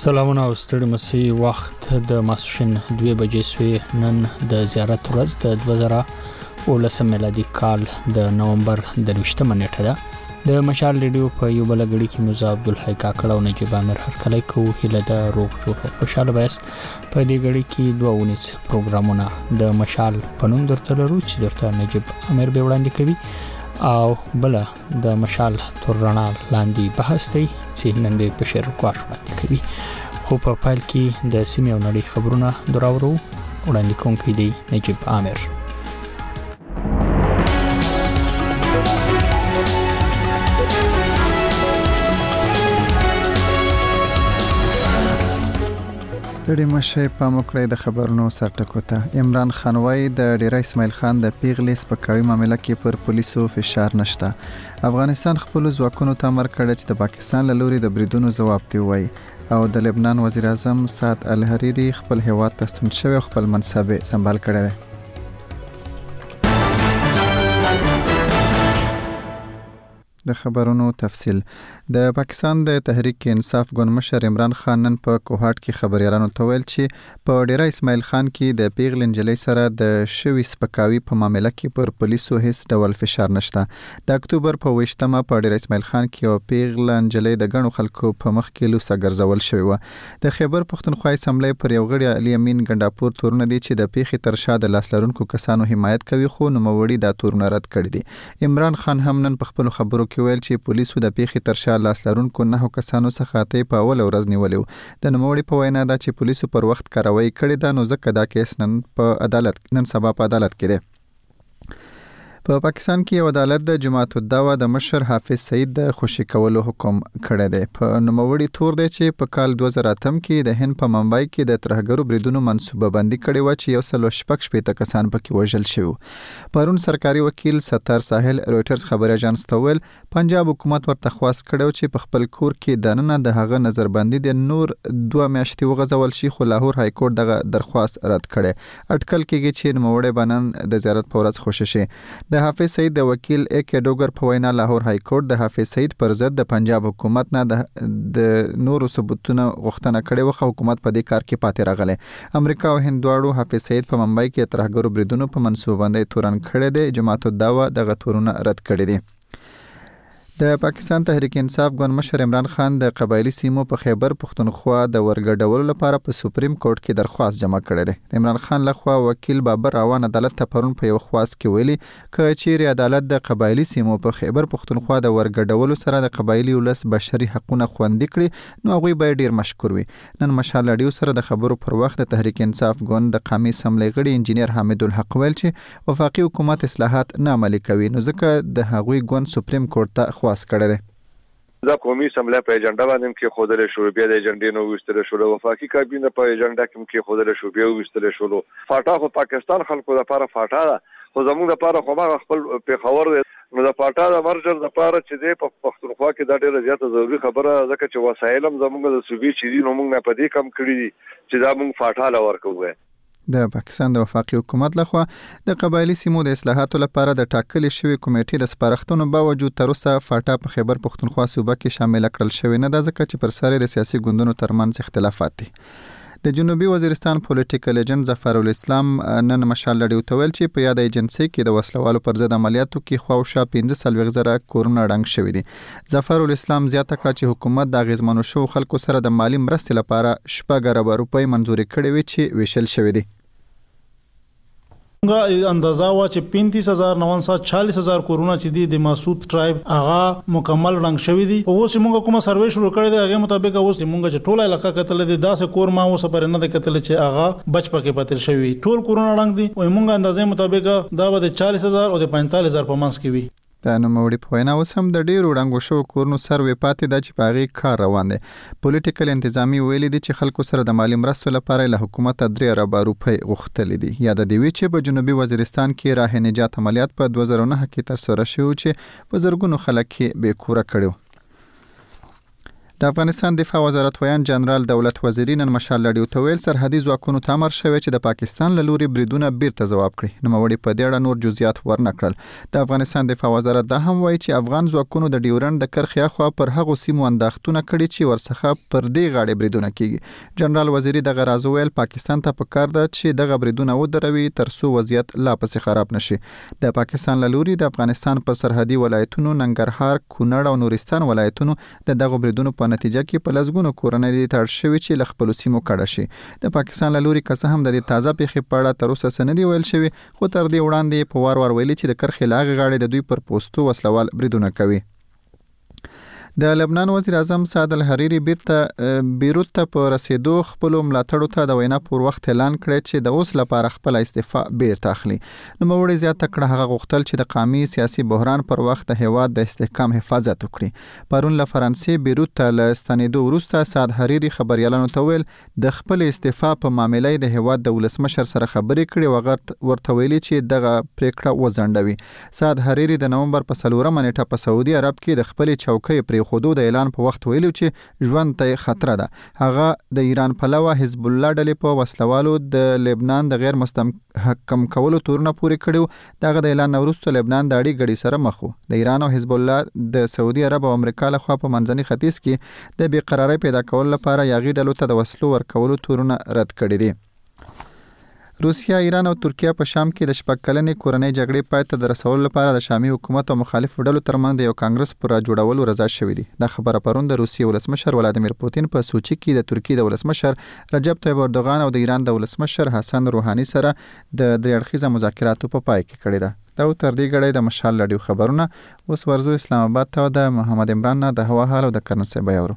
سلامونه او ستړي مسي وخت د ماسوشن 2 بجې سوی نن د زیارت ورځ د 2019 میلادي کال د نومبر د 20 نیټه ده. د مشال ریډیو په یو بل غړي کې موزه عبدالحی کاکړ او نجیب امیر هر کله کو هله د روغ جوړ خوشاله بس په دې غړي کې 219 پروګرامونه د مشال پنوم درته لرو چې درته نجیب امیر به وړاندې کوي او بل د مشال تر رڼا لاندې بحث دی چې نن دې په شعر کوښښ وړاندې کوي. خو په پایل کې د سیمې او نړۍ خبرونه دراورو وړاندې کوونکی دی نجیب امیر. ستړي مشه په مکړې د خبرونو سرټکو ته. عمران خان وايي د ډیره اسماعیل خان د پیغلې سپکاوي معاملې کې پر پولیسو فشار نشته. افغانستان خپل ځواکونو ته امر کړی چې د پاکستان له لوري د بریدونو ځواب دی وایي او د لبنان وزیر اعظم سعد الحریری خپل هیواد ته ستون شوی او خپل منصب سمبال کړی دی. د خبرونو تفصیل. د پاکستان د تحریک انصاف ګوند مشر عمران خان نن په کوهاټ کې خبريالانو ته ویل چې په ډیره اسماعیل خان کې د پیغل انجلۍ سره د شوی سپکاوي په معاملې کې پر پولیسو هیڅ ډول فشار نشته. د اکتوبر په 28مه په ډیره اسماعیل خان کې یو پیغل انجلۍ د غنو خلکو په مخ کې لوسه ګرځول شوی و. د خیبر پښتونخوا اسمبلی پر یو غړي علي امین ګنداپور تورونه دي چې د پیخي تر شا د لاسلرونکو کسانو حمایت کوي خو نوموړي دا تورونه رد کړی دي. عمران خان هم نن په خپل خبرو کې ویل چې پولیسو د پیخي تر شا لاسلرونکو 9 کسانو څخه ته په اول ورځ نیولیو. د نوموړي په وینا دا چې پولیسو پر وخت کاروایی کړې ده نو ځکه دا کیس نن سبا په عدالت کې دی. په پاکستان کې یو عدالت د جماعت الدعوه د مشر حافظ سعید د خوشی کولو حکم کړی دی. په نوموړي تور دی چې په کال 2008 کې د هند په ممبئی کې د ترهګرو بریدونو منصوبه بندي کړې و چې 116 کسان پکې وژل شوي. پرون سرکاري وکیل ستار ساحل رويټرز خبري اژانس ته ویل پنجاب حکومت ورته خواست کړو چې په خپل کور کې د نن د هغه نظربندي د نور 2 میاشتې وغځول شي خو لاهور های کورټ دغه درخواست رد کړي. اټکل کېږي چې نوموړي بنن د زیارت په ورځ خوشی شي. د حافظ سعید د وکیل اک ډوګر په وینا لاهور های کورټ د حافظ سعید پر ضد د پنجاب حکومت نه د نورو ثبوتونو غوښتنه کړې و خو حکومت په دې کار کې پاتې راغله. امریکا او هند دواړو حافظ سعید په ممبئی کې ترهګرو بریدونو په منصوبه بندي تورن کړی دی. جماعت الدعوه دغه تورونه رد کړی دي. د پاکستان تحریک انصاف ګوند مشر عمران خان د قبایلی سیمو په خیبر پښتونخوا د ورګډولو لپاره په سپریم کورټ کې درخواست جمع کړی دی. عمران خان لخوا وکیل بابر روان عدالت ته پرون په یو خواست کې ویلي چې چیرې عدالت د قبایلی سیمو په خیبر پښتونخوا د ورګډولو سره د قبایلی ولس بشري حقوقونه خوندي کړي نو هغه به ډیر مشکور وي. نن مشال لاډیو سره د خبرو پر وخت د تحریک انصاف ګوند د قومي اسمبلی غړي انجینیر حامد الحق ویل چې وفاقي حکومت اصلاحات نه عملي کوي نو ځکه د هغوی ګوند سپریم کورټ ته خواست کړی دی. دا قومي اسمبلی په ایجنډا باندې کې خوده شو بیا د ایجنډې نو وستل شو وفاقي کابینه په ایجنډا کې خوده شو بیا وستل شو. فاټا خو پاکستان خلکو لپاره فاټا ده خو زموږ لپاره خو ما خپل پیښور دی نو د فاټا د مرجر لپاره چې د پښتونخوا کې دا ډیره زیاته ضروري خبره ځکه چې وسایل هم زموږ د صوبې چې دي نو موږ نه پدې کم کړی دي چې دا موږ فاټا لور کوو. د پاکستان د وفاقي حکومت لخوا د قبایلی سیمو د اصلاحاتو لپاره د ټاکلې شوی کمیټې د سپارښتنو باوجود تر اوسه فاټا په خیبر پښتونخوا صوبه کې شامل کړل شوی نه ده ځکه چې پر سر د سیاسي ګوندونو ترمنځ اختلافات دي. د جنوبي وزیرستان پولیټیکل ایجنټ ظفر الاسلام نن مشال لاډیو ته ویل چې په یاد ایجنسي کې د وسلوالو پر ضد عملیاتو کې خواوشا 15,000 کورونه ړنګ شوی دي. ظفر الاسلام زیاته کړه چې حکومت د غیزمنو شو خلکو سره د مالی مرستې لپاره 6 روپۍ منزوري کړې وي چې ویشل شوی دي. اندازه وا چې 35,940 کورونه چې دي د مسعود ټرایب هغه مکمل رنګ شوی دي. اوس موږ کومه سروې شروع کړې ده هغه مطابق اوس موږ چې ټوله علاقه کتل دي 10 کور ما اوس پر نه د کتل چې هغه بچ پکې پاتل شوی ټول کورونه رنګ دي او موږ اندازې مطابق دا د 40,000 او د 45,000 په منځ کې وي. د نوموړي په وینا اوس هم د ډیرو ړنګو شو کورونو سروې پاتې ده چې په هغې کار روان دی. پولیټیکل انتظامی ویلي دي چې خلکو سره د مالی مرستو لپاره له حکومت 3 ارب روپۍ غوښتلې دي. یاد دی وی چې په جنوبي وزیرستان کې راه نجات عملیات په 2009 کې ترسره شوی چې په زرګونو خلک بې کوره کړو. د افغانستان دفاع وزارت ویان جنرال دولت وزیری نن مشال لړیو ته ویل سرحدي ځواکونو ته امر شوی چې د پاکستان له لوري بریدونه بیرته ځواب کړي. نوموړي په دې اړه نور جزئیات ورنکړل. د افغانستان دفاع وزارت دا هم وایي چې افغان ځواکونو د ډیورند د کرښې اخوا پر هغو سیمو انداختونه کړي چې ورڅخه پر دې غاړې بریدونه کیږي. جنرال وزیری دغه راز ویل پاکستان ته پکار ده چې دغه بریدونه ودروي ترڅو وضعیت لا پسې خراب نشي. د پاکستان له لوري د افغانستان پر سرحدي ولایتونو ننګرهار، کونړ او نورستان ولایتونو د دغه بریدونو په نتیجه کې په لسګونو کورنۍ تړل شوي چې له خپلو سیمو کډه شي. د پاکستان له لوري که څه هم د دې تازه پیښې په اړه تر اوسه څه نه دي ویل شوي، خو تر دې وړاندې په وار ویلي چې د کرښې له هغې غاړې د دوی پر پوستو وسلوال بریدونه کوي. د لبنان وزیر اعظم سعد الحریری بیروت ته په رسیدو خپل ملاتړو ته د وینا پر وخت اعلان کړی چې د اوس لپاره خپل استعفا بیرته اخلي. نوموړي زیاته کړه هغه غوښتل چې د قومي سیاسي بحران پر وخت د هیواد د استحکام حفاظت وکړي. پرون له فرانسې بیروت ته له ستنېدو وروسته سعد حریری خبريالانو ته ویل د خپل استعفا په معاملې د هیواد د ولسمشر سره خبرې کړې او ورته ویلي چې دغه پریکړه وځنډوي. سعد حریری د نومبر په 4 نیټه په سعودي عرب کې د خپل چوکۍ پر خودو د اعلان په وخت ویلو چې ژوند ته خطر ده. هغه د ایران پلوه حزب الله ډلې په وسلوالو د لبنان د غیر مستحکم کولو تورونه پورې کړیو. دغه د اعلان وروسته لبنان د اړې ګډي سره مخ و. د ایران او حزب الله د سعودي عرب او امریکا لخوا په منځني ختیځ کې د بیقراری پیدا کولو لپاره یاغي ډلو ته د وسلو ورکولو تورونه رد کړي دي. روسیا، ایران او ترکیه په شام کې د شپږ کلنې کورنۍ جګړې پای ته د رسولو لپاره د شامي حکومت او مخالفو ډلو ترمنځ د یو کانګرس پر جوړولو رضا شوي دي. دا خبره پرون د روسیې ولسمشر ولادیمیر پوتین په سوچي کې د ترکیې د ولسمشر رجب طیب اردوغان او د ایران د ولسمشر حسن روحاني سره د درې اړخیزه مذاکراتو په پای کې کړې ده. دا تر دې غړې د مشال لړیو خبرونه. اوس ورزو اسلام آباد ته د محمد عمران نه د هوا حال او د کرنسي بیاورو.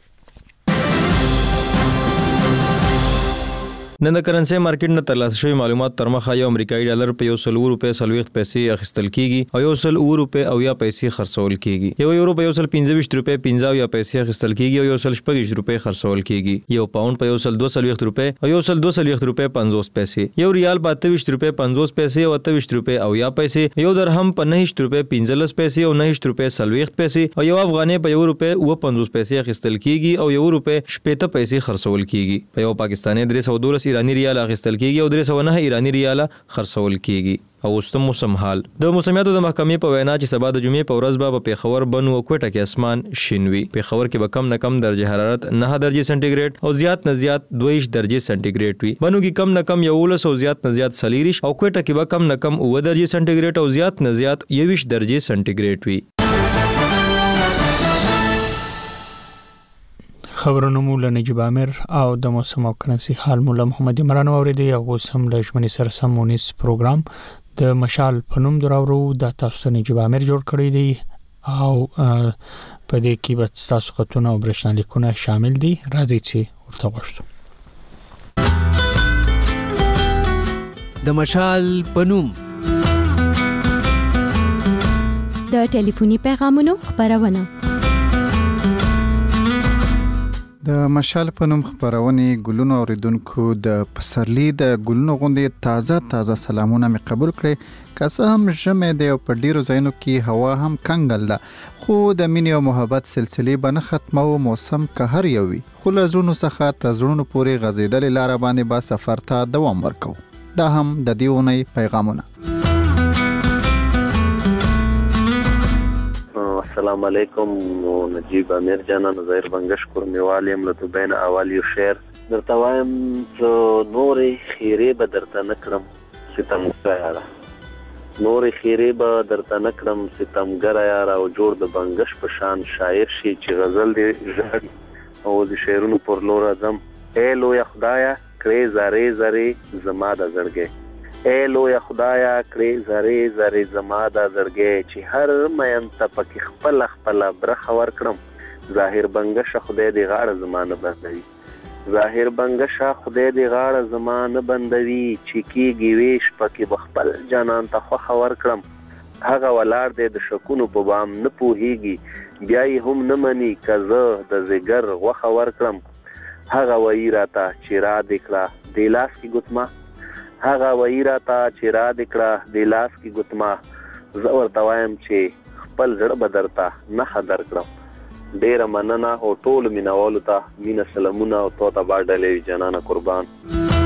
نن د کرنسي مارکیټ نه ترلاسه شوی معلومات تر مخه یو امریکایي ډالر په 100 روپے 40 پیسې اخیستل کیږي او 100 روپے او یا پیسې خرڅول کیږي. یو یورو په 125 روپے 50 یا پیسې اخیستل کیږي او 125 روپے خرڅول کیږي. یو پاوند په 122 روپے او 122 روپے 50 پیسې. یو ریال په 28 روپے 50 پیسې او 28 روپے او یا پیسې. یو درهم په 9 روپے 15 پیسې او 9 روپے 40 پیسې او یو افغانۍ په 1 روپے 50 پیسې اخیستل کیږي او 1 روپے 70 پیسې خرڅول کیږي. په یو پاکستاني 312 ایرانی ریال اخیستل کیږي او 309 ایرانی ریال خرڅول کیږي. او اوس موسم حال د موسمیاتو د محکمې په وینا چې سبا د جمعې په ورځ به په پیښور، بنو او کوټه کې اسمان شین وي. پیښور کې به کم نه کم درجه حرارت 9 درجه سنټیګریډ او زیات نه زیات 22 درجه سنټیګریډ وي. بنو کې کم نه کم 11 او زیات نه زیات 40 او کوټه کې به کم نه کم 9 درجه سنټیګریډ او زیات نه زیات 21 درجه سنټیګریډ وي. خبرونه مو له نجیب عامر او د موسم او کرنسي حال مو له محمد عمران اوریدي. او سم له ژمنې سره سمونیس پروګرام د مشال په نوم دراورو د تاسو نجیب عامر جوړ کړی دی او په دې کې به تاسو خطونه او برېښنالیکونه شامل دي. راځي چې ورته وښتو. د مشال په نوم د ټلیفوني پیغامونو خبرونه. د مشال په نوم خبرونه ګلونو اوریدونکو د پسرلی د ګلونو غوندې تازه سلامونه مې قبول کړي. که څه هم ژمې دی او په ډیرو ځایونو کې هوا هم کنګل ده، خو د مینې او محبت سلسلې به نه ختمو. موسم که هر یو وي، خو له زړونو څخه تر زړونو پورې غځېدلې لاره باندې به سفر ته دوام ورکو. دا هم د دې اونۍ پیغامونه. السلام علیکم. نجیب امیر جانا نظیر بنگشکر میوالیم له بین اوالی شعر درته وایم چې نورې خیرې به درته نکړم ستمګره یاره، نورې خیرې به درته نکړم ستمګره یاره، او جوړ د بنگش په شان شاعر شي چې غزل دې ژړ او د شعرونو پر لور ځم. اے لویه خدایه کړې زارې زارې زما د زړګې، اے لویه خدایا کړې زارې زارې زما د زړګې، چې هر مین ته پکې خپله برخه ورکړم. ظاهر بنګشه خدای دې غاړه زما نه بندوي، ظاهر بنګشه خدای دې غاړه زما نه بندوي، چې کېږي ویش پکې به خپل جانان ته خوښه ورکړم. هغه ولاړ دی د شکونو په بام نه پوهېږي، بیا یې هم نه مني که زه د ځیګر غوښه ورکړم. هغه وایي راته چې را دې کړه دې لاس کې ګوتما، هغه وایي راته چې را دې کړه دې لاس کې ګوتما، زه ورته وایم چې خپل زړه به درته نښه درکړم. ډیره مننه او ټول مینوالو ته مینه سلامونه او تو ته باډلې جنانه قربان.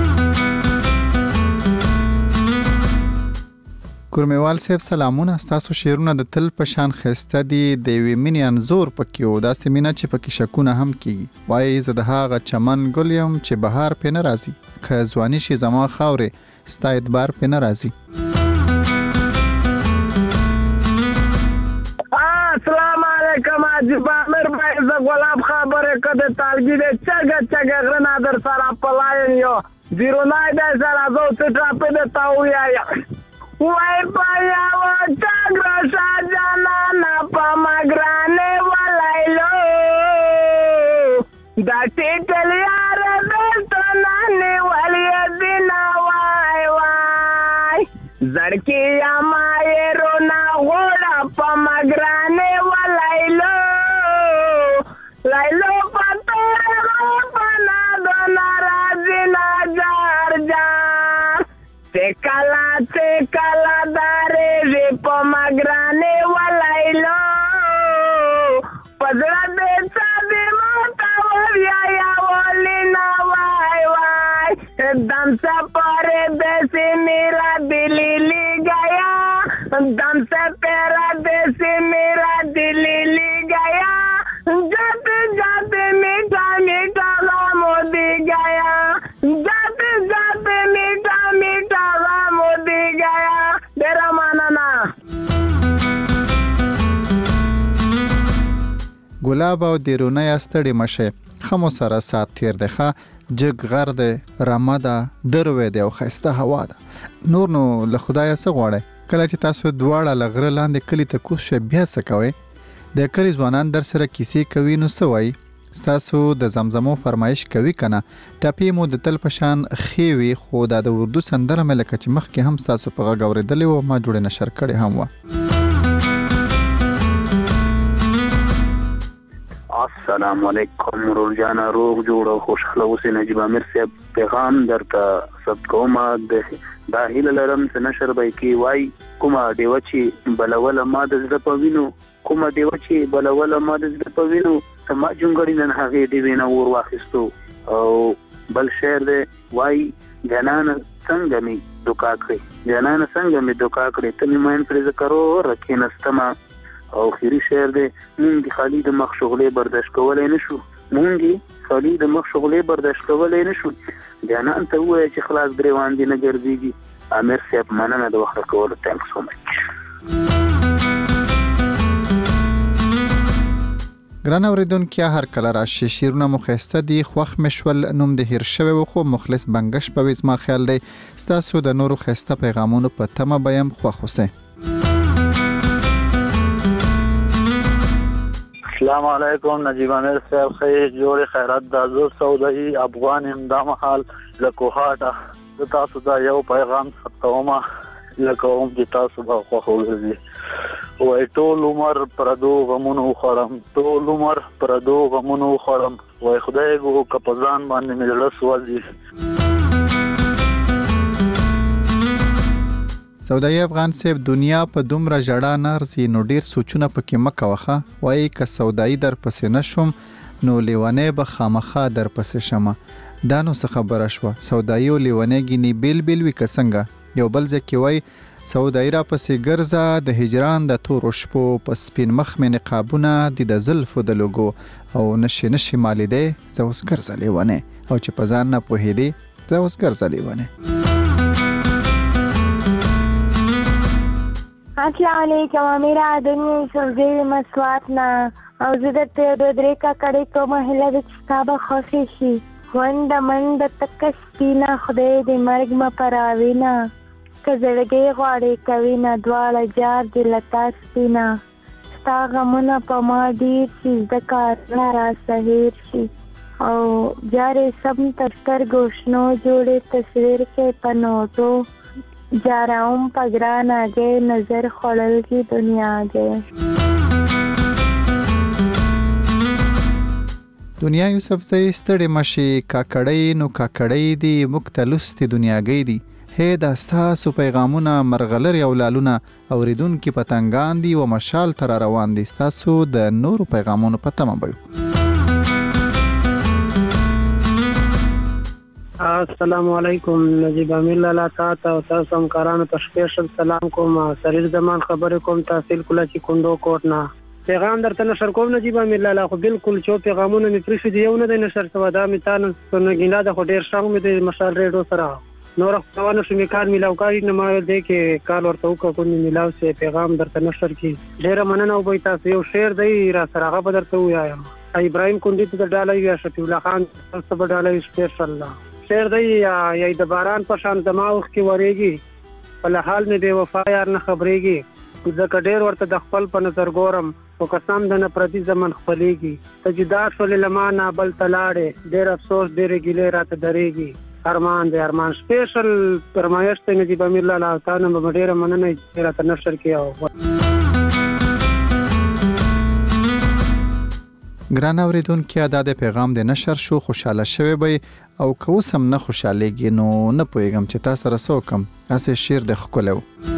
کورمیوال صاحب سلامونه. ستاسو شعرونه د تل په شان ښایسته دي، د یوې مینې انځور پکې و، داسې مینه چې پکې شکونه هم کیږي. وایي زه د هغه چمن ګل یم چې بهار پې نه راځي، که ځواني شي زما خاورې ستا اعتبار پې نه راځي. السلام علیکم عجیب امیر بھائی، زه غلام خبره کده تالګي د چګه غرنا در سره پلاین یو بیرونای د سره زو ته په د تاویا وای پایا و چاګرا ساجانا نا پمګرانه ولایلو دا ټیټل یار دستنا نیولې دینا وای زړکی امای رونا وړا پمګرانه ولایلو لایلو پتره پنا دنا راځنا جار جار کلا داره ری پمګرانه ولایلو پزړه دې څادې ماته وریا یا ولینا وای دم سے پاره دیسی میرا دلی لی گیا دم سے تیرا دیسی میرا دلی لی گیا جاتے جاتے میٹھا میٹھا غم دی گیا جاتے جاتے میٹھا میٹھا غم دی گیا. ډیره مننه. ګلاب او دیرونه یا ستړي مشه خمو سره سات تیر دی ښه جګ غر دی رمه ده دروې دی او ښایسته هوا ده. نور نو له خدایه څه غواړئ؟ کله چې تاسو دواړه له غره لاندې کلي ته کوز شئ بیا څه کوئ؟ د کلي ځوانان در سره کیسې کوي نو څه وایي؟ ستاسو د زمزمو فرمایش کوي کنه؟ ټاپی مو د تل په شان ښې وي، خو دا د اردو سندره مې لکه چې مخکې هم ستاسو په غږ اورېدلې وه، ما جوړې نشر کړې هم وه. السلام علیکم ورور جانا، روغ جوړ او خوشحاله اوسئ. نجیب امیر صاحب پیغام درته ثبت کوم، دا هیله لرم چې نشر به کې وای کومه ډیوه چې بلوله ما د زړه په وینو، کومه ډیوه چې بلوله ما د زړه په وینو، ما جونګړی نن هغې ډیوې نه ور واخیستو. او بل شعر دی وای جانانه څنګه مې دوکا کړې، جانانه څنګه مې دوکا کړې، ته مې مین کړې زه کرو رکېنستمه. او خیری شعر دی مونږ خالی د مخ شغلې برداشت کولی نه شو، مونږ خالی د مخ شغلې برداشت کولی نه شو. جانان ته ووایه چې خلاص ګریوان دې نه ګرځېږي. امیر صاحب مننه د وخت کولو. تhanks so much. ګران اوریدونکي هر کله راشي شعرونه مو ښایسته دي، خوښ مې شول، نوم د هیر شوی و خو مخلص بنګش به وي زما خیال دی. ستاسو د نورو ښایسته پیغامونو په تمه به یم، خوښ اوسئ. السلام علیکم نجیب امیر صاحب، خیر جوړ خیرات د زو سودای افغان امدام حال لکوهاټه د تاسو دا یو پیغام ثبتوم لکه هم چې تاسو به خوښ وګرځي. وای ټول عمر پردو غمونو خورم، ټول عمر پردو غمونو خورم، وای خدای ګو کپزان باندې مې زړه سوځي. سودای افغان صاحب دنیا په دومره ژړا نه ارزي، نو ډیر سوچونه پکې مه کوه. وایي که سودایي در پسې نه شوم نو لیونی به خامخا در پسې شمه. دا نو څه خبره شوه؟ سودایي او لیونی ګینې بیل بیل وي که څنګه؟ یو بل ځای کې وایي سودایي را پسې ګرځه د هجران د تورو شپو، په سپین مخ مې نقابونه دي د زلفو د لوګو، او نشي نشي مالیدی زه اوس ګرځه لیونی، او چې په ځان نه پوهېدې زه اوس ګرځه لیونی. السلام علیکم، میرا دنیا سوزی مسوات نه او زه درته د درې کاکړې کومه هیله ده چې ستا به خوښې شي. ونډه منډه تکه سپینه خدای دې مرګ مه پراوینه، که زړګی غواړې کوینه دواړه جار دې له تا سپینه. ستا غمونه په ما ډېر شي زده کارونه راسه هېر شي، او جارې سم تر سترګو شنو جوړې تصویر کې په نوټو جاراوم په ګران آګې نظر خوړل کی دنیا آګې. دنیا یوسف زی ستړې مشي کاکړی نو کاکړی دی موږ ته لوستې دنیاګۍ دي، هي د ستاسو پیغامونه مرغلر او لالونه اوریدونکو پتنګان دي او مشال تر روان دي ستاسو د نورو پیغامونو په تمه بيو. السلام علیکم نجیب امیر لالا تاسو او تاسو همکارانو ته سپیشل سلام کوم. سریر زمان خبرې کوم تحصیل کله چې کندو کوټ نه پیغام درته نشر کوم نجیب امیر لالا خو بالکل چې پیغامونه می پرې شو دی یو نه د نشر سوا دا می تاسو څنګه ګیندا د ډیر شاو می د مشال ریډیو سره نور خپلونه شو می کار ملاو کاری نه ما دې کې کال ورته وکړو کو ملاو سي پیغام درته نشر کی ډیر مننه او به تاسو یو شعر دی را سره هغه درته وایم. ابراهيم کندي ته ډالۍ یا شفیع الله خان تاسو به ډالۍ سپیشل شعر دی یا د باران په شان دماغ کې وريږي په حال نه بے وفا یار نه خبرېږي ځکه ډېر ورته د خپل په نظر ګورم او قسم د نه پردي زمن خپلېږي ته جدا شولې له ما نه بل ته لاړې ډېر افسوس ډېرې ګیلې راته درېږي ارمان دی ارمان سپیشل فرمایش ته نجیب امیر لالا تا نه به ډېره مننه چې راته نشر کړې. ګران اوریدونکو ادا د پیغام د نشر شو خوشاله شوي به او که اوس هم نه خوشالېږي نو نه پوهېږم چې تاسو سره څه وکړم. هسې شعر د ښکلی و.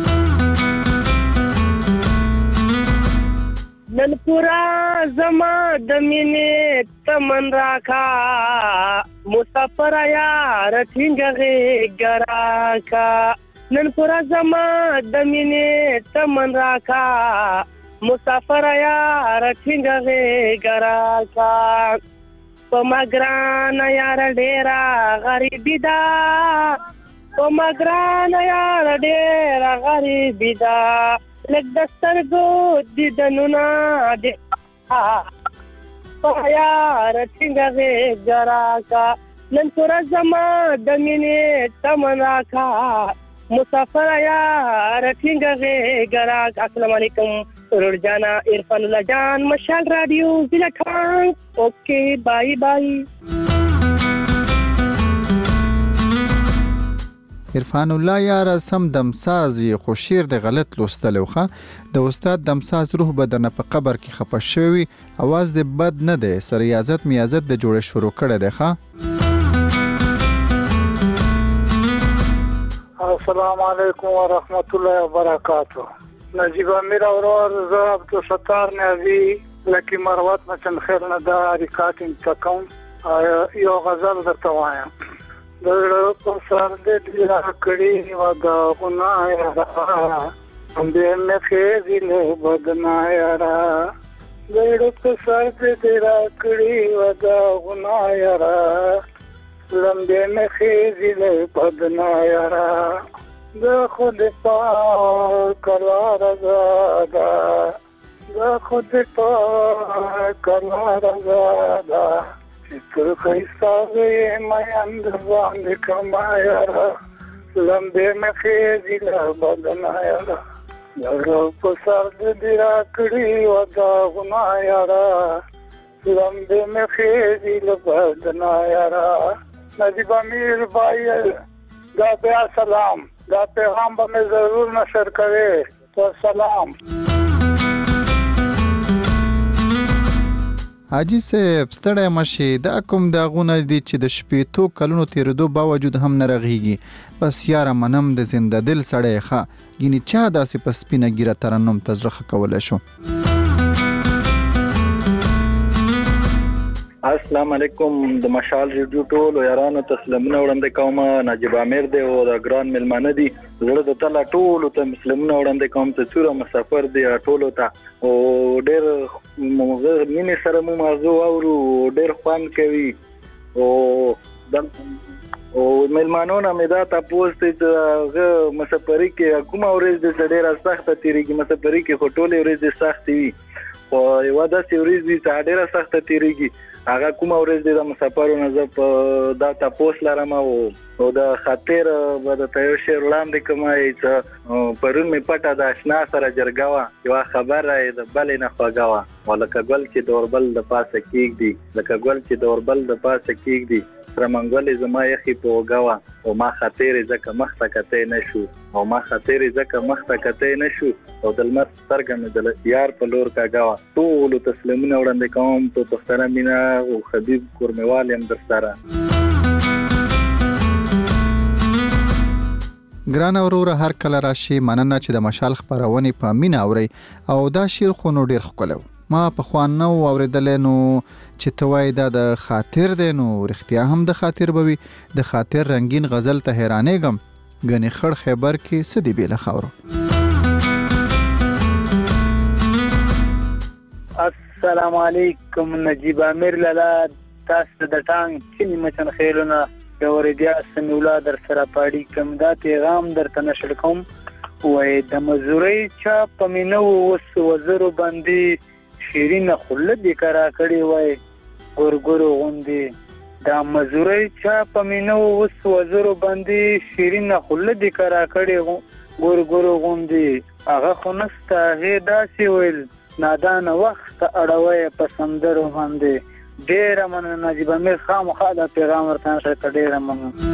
نن پورا زما د مینې تمن راکا مسافر یار ټینګه غراکا نن پورا زما د مینې تمن راکا مسافر یار ټینګه غراکا په مګران یار ډیرا غریبی دا په مګران یار ډیرا غریبی دا لک دسترګو د دنونا د یار څنګه غراکا نن پورا زما د مینې تمن راکا مسافر یار څنګه غراکا. السلام علیکم ورور جانا عرفان الله جان مشال رادیو ضلع ټانګ. اوکې بای بای. عرفان الله یار سم دمسازي خو شعر د غلط لوستلو ښه د استاد دمساز روح بدن په قبر کې خپه شوی आवाज د بد نه دی سر ریاضت میازت د جوړ شروع کړه دی ښه. السلام علیکم ورحمت الله وبرکاتہ. نجیب امیر اورور ز عبد الستار نیازی لکی مروت مچن خیر نه دا ریکارډینګ تکم یو غزل درته وایم. دړو په سر دې لا کړي و دا غنایا را دې نه خېزي له بدنایا را دړو په سر دې لا کړي و دا غنایا را لمبه نه خېزي له بدنایا را د خود پاک کلا رضا د خود پاک کلا رضا تر خیساوی میند باندې کمایرا لمبه مخېزي له بدنایرا یو په سر دې را کړی و دا غنایرا لمبه مخېزي له بدنایرا. نجیب امیر بھائی دا بیا سلام دا پیغام به ضرور نشر کوي. تو سلام. حاجی صاحب ستړی مشي دا کوم داغونه دي چې د شپېتو کلونو تیرېدو باوجود هم نه رغېږي. بس یاره منم د زنده دل سړی ښه ګینې چا داسې په سپینه ګیره ترنم ته زړه ښه کولی شو. السلام علیکم د مشال ریډیو ټولو یارانو ته سلامونه وړاندې کوم. نجیب امیر دی او د ګران ملمانه دي زړه د تله ټولو ته سلامونه وړاندې کوم ته څوره مسافر دی ټولو ته او ډېر مینې سره مو موضوع اورو ډېر خوند کوي او ملمانو نه مې دا تاسو ته مسافرۍ کې کومه ورځ د ډېره سخته تیریږي مسافرۍ کې خو ټولې ورځې سختې وي خو یوه داسې ورځ وي چې ډېره سخته تیریږي هغه کومه ورځ د مسافرو نه زه په دا تاسو لرم او د خاطر به درته یو شعر وړاندې کوم چې پرون مې پټه د اشنا سره جرګه وه یوه خبره یې د بلې نه خوږه وه او لکه ګل چې د اوربل د پاسه کېږدي لکه ګل چې د اوربل د پاسه کېږدي سره منګولې زما یخې په اوږه وه او ما خاطرې ځکه مخ ته کتی نه شو او ما خاطرې ځکه مخ ته کتی نه شو او د لمر سترګه مې د یار په لور کږه وه ټولو ته سلامونه وړاندې کوم په پښتنه مینه او حبیب کورموال یم در سره. ګران اوروره هر کله راشي مننه چې د مشال خبرونه په مینه اوري او دا شیر خو نو ډیر ښکلی ما په خوانو اوریدل نو چې توای دا د خاطر دی نو رښتیا هم د خاطر بوي د خاطر رنگین غزل ته حیرانېږم غني خړ خیبر کې سدي بیل خاورو. السلام علیکم نجیب امیر لالا تاسو د ټانګ چینی مچن خیلونه د ورېدیا سمیولا در سره پاړی کوم دا پیغام درته نشر کوم وای د مزوري چا پمینو وس وزرو باندې شیرین خلد کرا کړي وای ګورګورو غوندي د مزوري چا پمینو وس وزرو باندې شیرین خلد کرا کړي ګورګورو غوندي هغه خنسته هدا سی ویل نادان وخت اړوي پسندرو باندې ډیر مننه نجیب امیر خامخا دا پیغام ورته نشر ډیر مننه.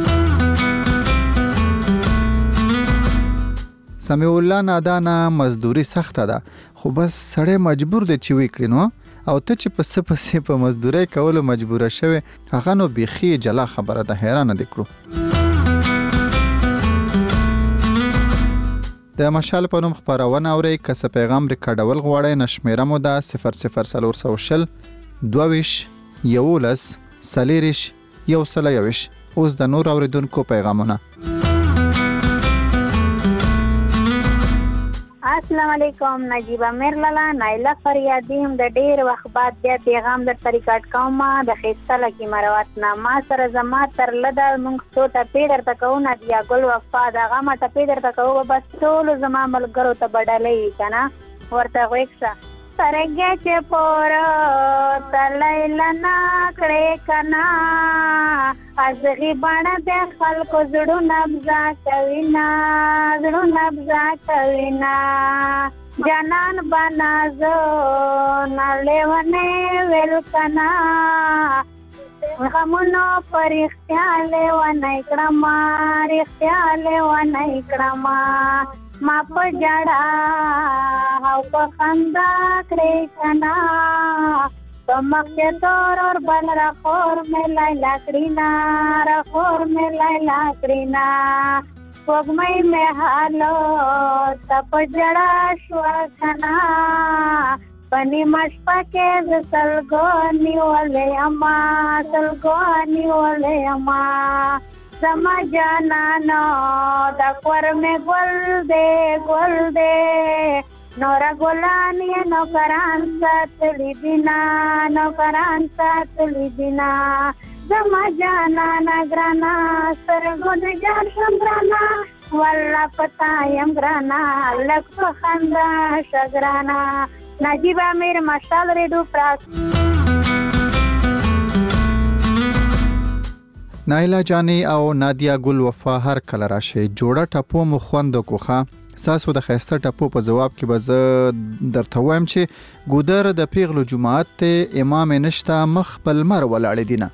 سمیع الله نادانه مزدوري سخته ده خو بس سړی مجبور دی چې وکړي نو او ته چې په سپه په مزدوري کولو مجبور شوی هغه نو بيخي جلا خبره ده حیرانه دي کړو. د مشال په نوم خبرونه اوري که څه پیغام ریکارډول غواړئ نشمیره مو ده 00400 22 یولس سلیریش یو سل یوش. اوس د نور اوریدونکو پیغامونه. السلام علیکم نجیب امیر لالا نایله فریادی هم د ډیر وخت بعد بیا پیغام در ریکارډ کوم د خیسته لکی مروات نامه سره زما تر لدا مونږ څو ته پیډر تکو نه بیا ګل وفا دغه ما ته پیډر تکو بس ټول زما ملګرو ته بدلې کنه ورته وښه سرګه چې پور تلیلنا کړه کنا ازغي باندې د خلکو زړه نبزا کوینا زړه نبزا کوینا جانان بنازو نلونه ویل کنا غمونو پرختیا له ونای کړما رختیا له ونای کړما ما په جړا او په خندا کړې کنا په مخه تور اور بل را خور مې لایلا کرینا را خور مې لایلا کرینا وګمې مې حالو تپ جړا شو کنا پنی مشپا کې ز سلګونی ولې اما سلګونی ولې اما سما جانانو دا کور میں گل دے نورا گلانی نوکران ساتلی دینا سما جانانا گرانا سرگون جان شمرانا والله پتایم گرانا لک پخندا شگرانا. نجیب امیر مشال ریڈو پراس. نایلا جانی او نادیا ګل وفا هر کله راشه جوړه ټپو مو خوند کوخه ساسو د خسته ټپو په جواب کې به درته وایم چې ګودر د پیغلو جماعت ته امام نشتا مخ بل مر ولاړ دینه.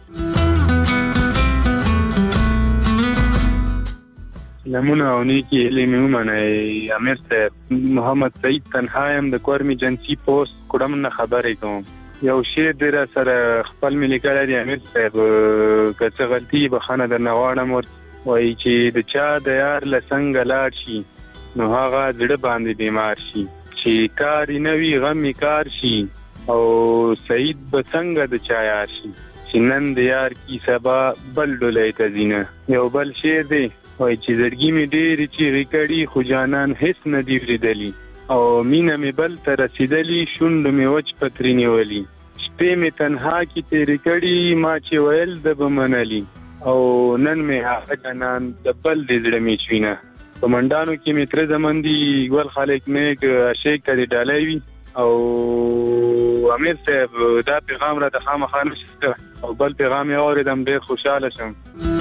نمونه اونی کی علمی ومنای امیر صاحب محمد سعید تنهایم د کورمی جنسی پوسټ کوم نه خبرې کوم یو شی در سره خپل ملي کړی دی امیر صاحب که غلطي بخانه در نواړم وای چې د چا د یار لسنګ لاړ شي نو هغه زړه باندې بیمار شي چې کار نوی غم کار شي او سعید بسنګ د چا یار شي چې نن د یار کی سبا بل ډولې تزینه یو بل شی دی وای چې زړګي می ډېر چې ریکړی خو جانان هیڅ نه دی ورېدلی او مینه می بل تر رسیدلی شوند می وچ پترینی ولی شپې می تنها کی تیرې کړي ما چې ویل د بمنلی او نن می هغه جانان د بل دې زړه می چوینه په منډانو کې می تر زمندي ګل خالق نیک عاشق کړي ډالای وی او امیر صاحب دا پیغام را د خامخا نشته او بل پیغام یې اوریدم ډېر خوشاله شم.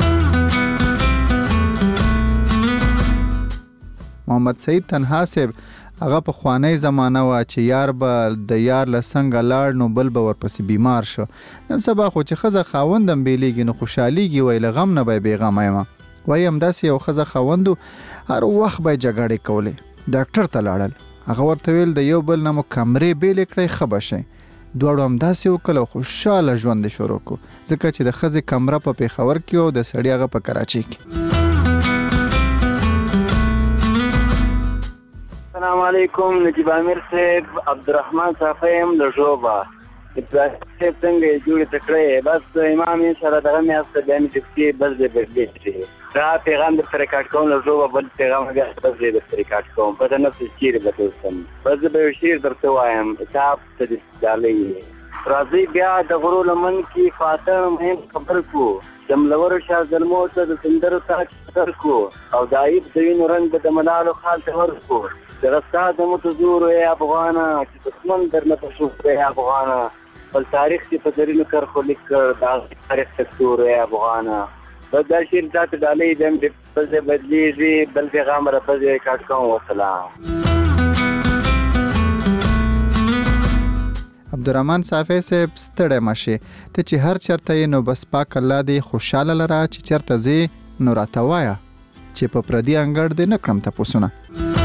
محمد سعید تنها صاحب هغه په خوانی زمانہ وا چې یار به د یار لسنګ لاړ نو بل به ورپسې بیمار شو نن سبا خو چې خزه خاوندم بیلیږي نو خوشحاليږي وای لغم نه به بیغم ایم وای هم داسې یو خزه خاوندو هر وخت به جګړه کولې ډاکټر ته لاړل هغه ورته ویل د یو بل نمو کمرې بیل کړی خبشه دوړو هم داسې وکړو خوشاله ژوند شروع کو ځکه چې د خزه کمره په پیښور کې او د سړی هغه په کراچۍ کې. السلام علیکم نجیب امیر صاحب عبدالرحمن صافیم لجوبا ابراهیم صاحب څنګه جوړ تکړه بس امام سره دغه میاسته بیان دي بس دې بس دا پیغام د ریکارډ کوم لجوبا بل پیغام بیا بس دې ریکارډ کوم په دغه څه چیرې به تاسو بس به شیر درته وایم کتاب ته دالې راځي بیا د غرو لمن کې فاطمه مهم خبر کو جملور شاه ظلمو ته د سندر تاکر کو او دایب دوی نورنګ د ملالو خال ته ورکو درستا د متزور ای افغانا چې دښمن درنه تشوف ای افغانا بل تاریخ کې په درینو کر خو لیک دا تاریخ تکتور ای افغانا دا شیر ذات ډالې دم د پزې بدلیږي بل پیغام را پزې کاټ کوم والسلام عبدالرحمن صافی صاحب ستړی مشه ته چې هر چرته نو بس پاک الله دې خوشاله لره چې چرته زی نو راته وایا چې په پردي انګړ دې نکړم تاسو نه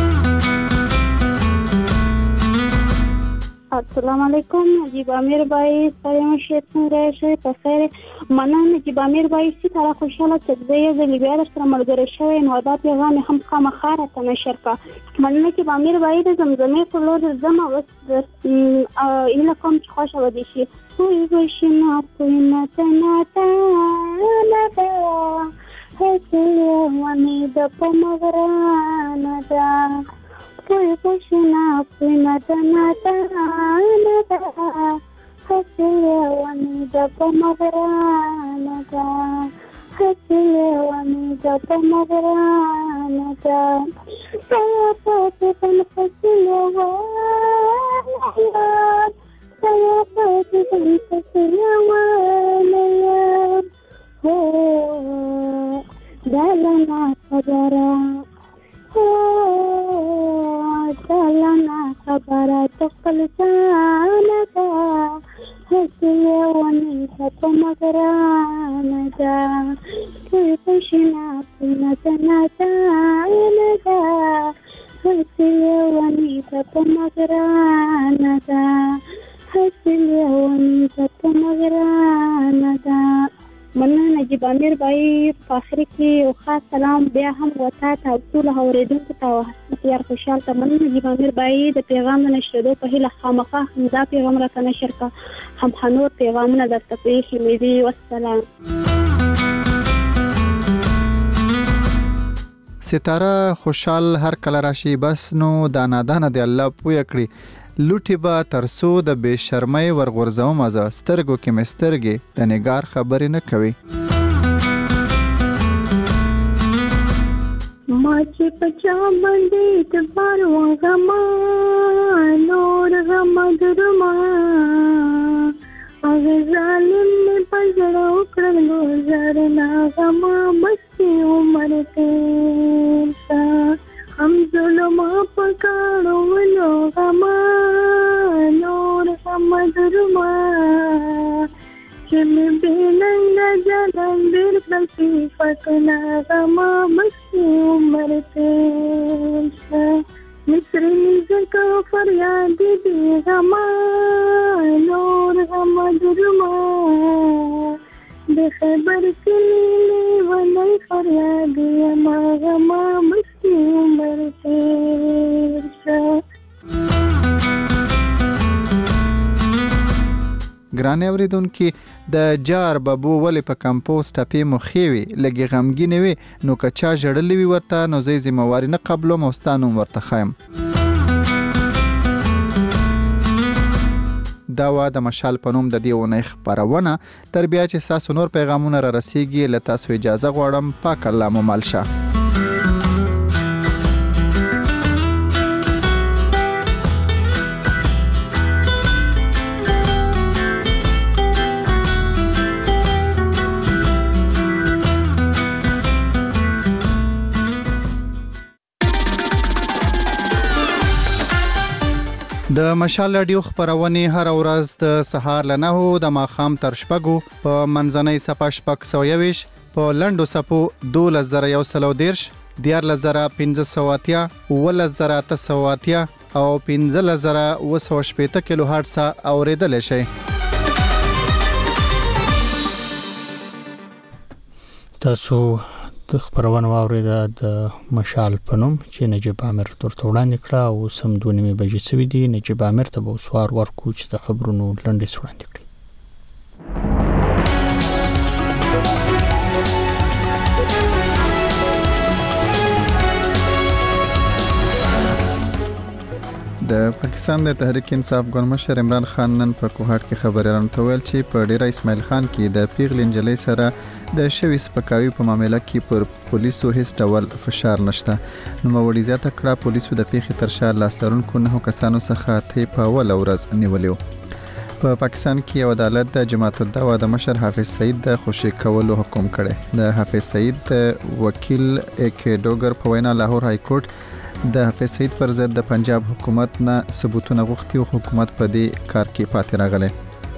السلام علیکم نجیب امیر بھائی سلام شیطان راشه په خیر مننه نجیب امیر بھائی ستاره خوشاله چې زه د لیبیا سره ملګری شوی نو دا پیغام هم خامخاره ته نشر کا مننه چې امیر بھائی د زمزمې په لور زما وس اله کوم چې خوشاله ودی شي کوی وشنا کوینا تناتا ندا هڅه ونی د پمغرانه دا کوئی پوشنا پوینا دناتا ندا حسیه ونی دا پمغرانا دا حسیه ونی دا پمغرانا دا سیا پاتی بن حسیه وانا سیا پاتی بن حسیه وانا دالنا خبرا دلنا خبره تقل جاندا حسیه ونی په مغرانه دا کوئی پښینا پنا تناتا ندا حسیه ونی په مغرانه دا حسیه ونی په مغرانه دا مننه نجیب امیر بھائی په اخر کې یو خاص سلام بیا هم وتا ته ټول اوریدونکو ته تیار خوشاله ته مننه نجیب امیر بھائی د پیغام نشریدو په هیله خامخا همدا پیغام راته نشر کا هم نور پیغامونه درته پیښې مې دي والسلام ستاره خوشحال هر کله راشي بس نو دانا دانا دی الله پوی کړی لوټي با ترسو د بے شرمۍ ورغورځو مزه سترګو کې مسترګې د نگار خبرې نه کوي ما چې پچا باندې د بار وغما نور غم درما هغه ظالم مې پزړه وکړلو زر نا غما مستي عمر ته هم ظلم پکاړو ولو غما نور غم درما چې مې بلنګ جنم بیر پلسی فتنا غما مستي عمر ته مصری زکا فریاد دی غما نور غم درما د خبر کلی ولای فریاد ما غما مستي عمر ته ګران اوریدونکو د جار بابو ولې په کمپوسټ اپی مخېوي لګي غمګینې وي نو کچا جړلې وي ورته نو زې ذمہواری نه قبلو موستانو ورته خایم دا وا د مشال پنوم د دیونه خبرونه تر بیا چې تاسو نور پیغامونه را رسیږي لته تاسو اجازه غواړم پاک الله مو مالشه د مشال رادیو خبرونه هر ورځ د سهار ل 9 د ماخام تر شپږو په منځنۍ صفه شپږ 120 په لندو صفو 2110 14580 11980 او 15080 کیلو هرتز اوریدل شي تاسو د خبرونه واوریده د مشال پنوم چې نجیب عامر ترته وړاندې کړه او سم 2:30 بجې سوي دي. نجیب عامر ته به سوار ورکو چې د خبرونو لنډیز وړاندې کړي. د پاکستان د تحریک انصاف ګوند مشر عمران خان نن په کوهاټ کې خبريالانو ته ویل چې په ډیره اسماعیل خان کې د پیغلې نجلۍ سره د شوي سپکاوي په معاملې کې پر پولیسو هیڅ ډول فشار نشته. نو وړي زیاته کړه پولیسو د پیښې تر شا لاس لرونکو 9 کسانو څخه ته په اول ورځ نیولیو. په پاکستان کې عدالت د جماعت الدعوه د مشر حافظ سعید د خوشی کولو حکم کړی. د حافظ سعید وکیل اک ډوګر په وینا لاهور های کورټ د حافظ سعید پر ضد د پنجاب حکومت نه ثبوتونه غوښتي او حکومت په دې کار کې پاتې راغلی.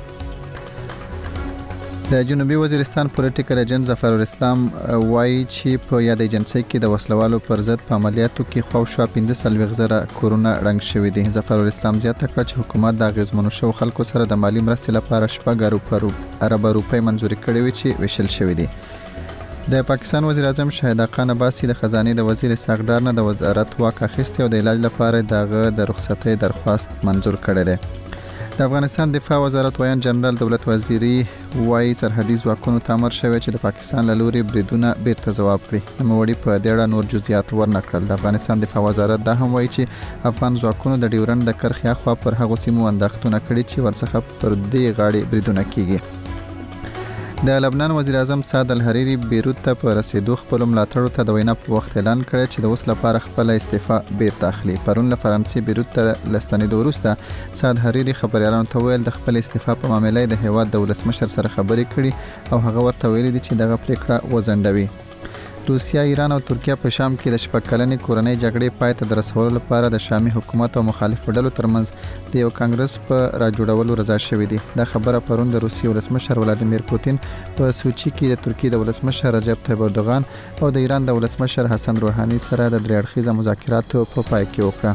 د جنوبي وزیرستان پولیټیکل ایجنټ ظفر الاسلام وایي چې په یاد ایجنسي کې د وسلوالو پر ضد په عملیاتو کې خو 15,000 کورونه رنګ شوي دي. ظفر الاسلام زیاته کړه چې حکومت د غزمنو شو خلکو سره د مالی مرستې لپاره 4 ارب روپۍ منځوري کړې وي چې ویشل شوي دي. د پاکستان وزیر اعظم شاهد خان عباسی د خزانه د وزیر ساقدار نه د وزارت واک اخیسته او د علاج لپاره دغه د رخصتۍ درخواست منظور کړی دی. د افغانستان دفاع وزارت ویان جنرال دولت وزیری وايي سرحدي ځواکونو تامر شوی چې د پاکستان له لوري بریدونه بیرته ځواب کړي. نوموړي په دې اړه نور جزئیات ورنکړل. د افغانستان دفاع وزارت دا هم وایي چې افغان ځواکونو د ډیورند د کرښې اخوا پر هغو سیمو انداختونه کړي چې ورڅخه پر دې غاړې بریدونه کیږي. د لبنان وزیر اعظم سعد الحریری بیروت ته په رسیدو خپل ملاتړو ته د وینا په وخت اعلان کړی چې د اوس لپاره خپل استعفا بیرته اخلي. پرون له فرانسې بیروت ته لستنېدو وروسته سعد الحریری خبريالانو ته ویل د خپل استعفا په معاملې د هیواد د ولسمشر سره خبرې کړي او هغه ورته ویلي دي چې دغه پریکړه وځنډوي. روسیا، ایران او ترکیه په شام کې د شپږکلنې کورنۍ جګړې پای ته د رسولو لپاره د شامي حکومت او مخالفو ډلو ترمنځ د یو کانګرس په راجوړولو رضا شوي دي. دا خبره پرون د روسیې ولسمشر ولادیمیر پوتین په سوچي کې د ترکیې د ولسمشر رجب طیب اردوغان او د ایران د ولسمشر حسن روحاني سره د درې اړخیزه مذاکراتو په پای کې وکړه.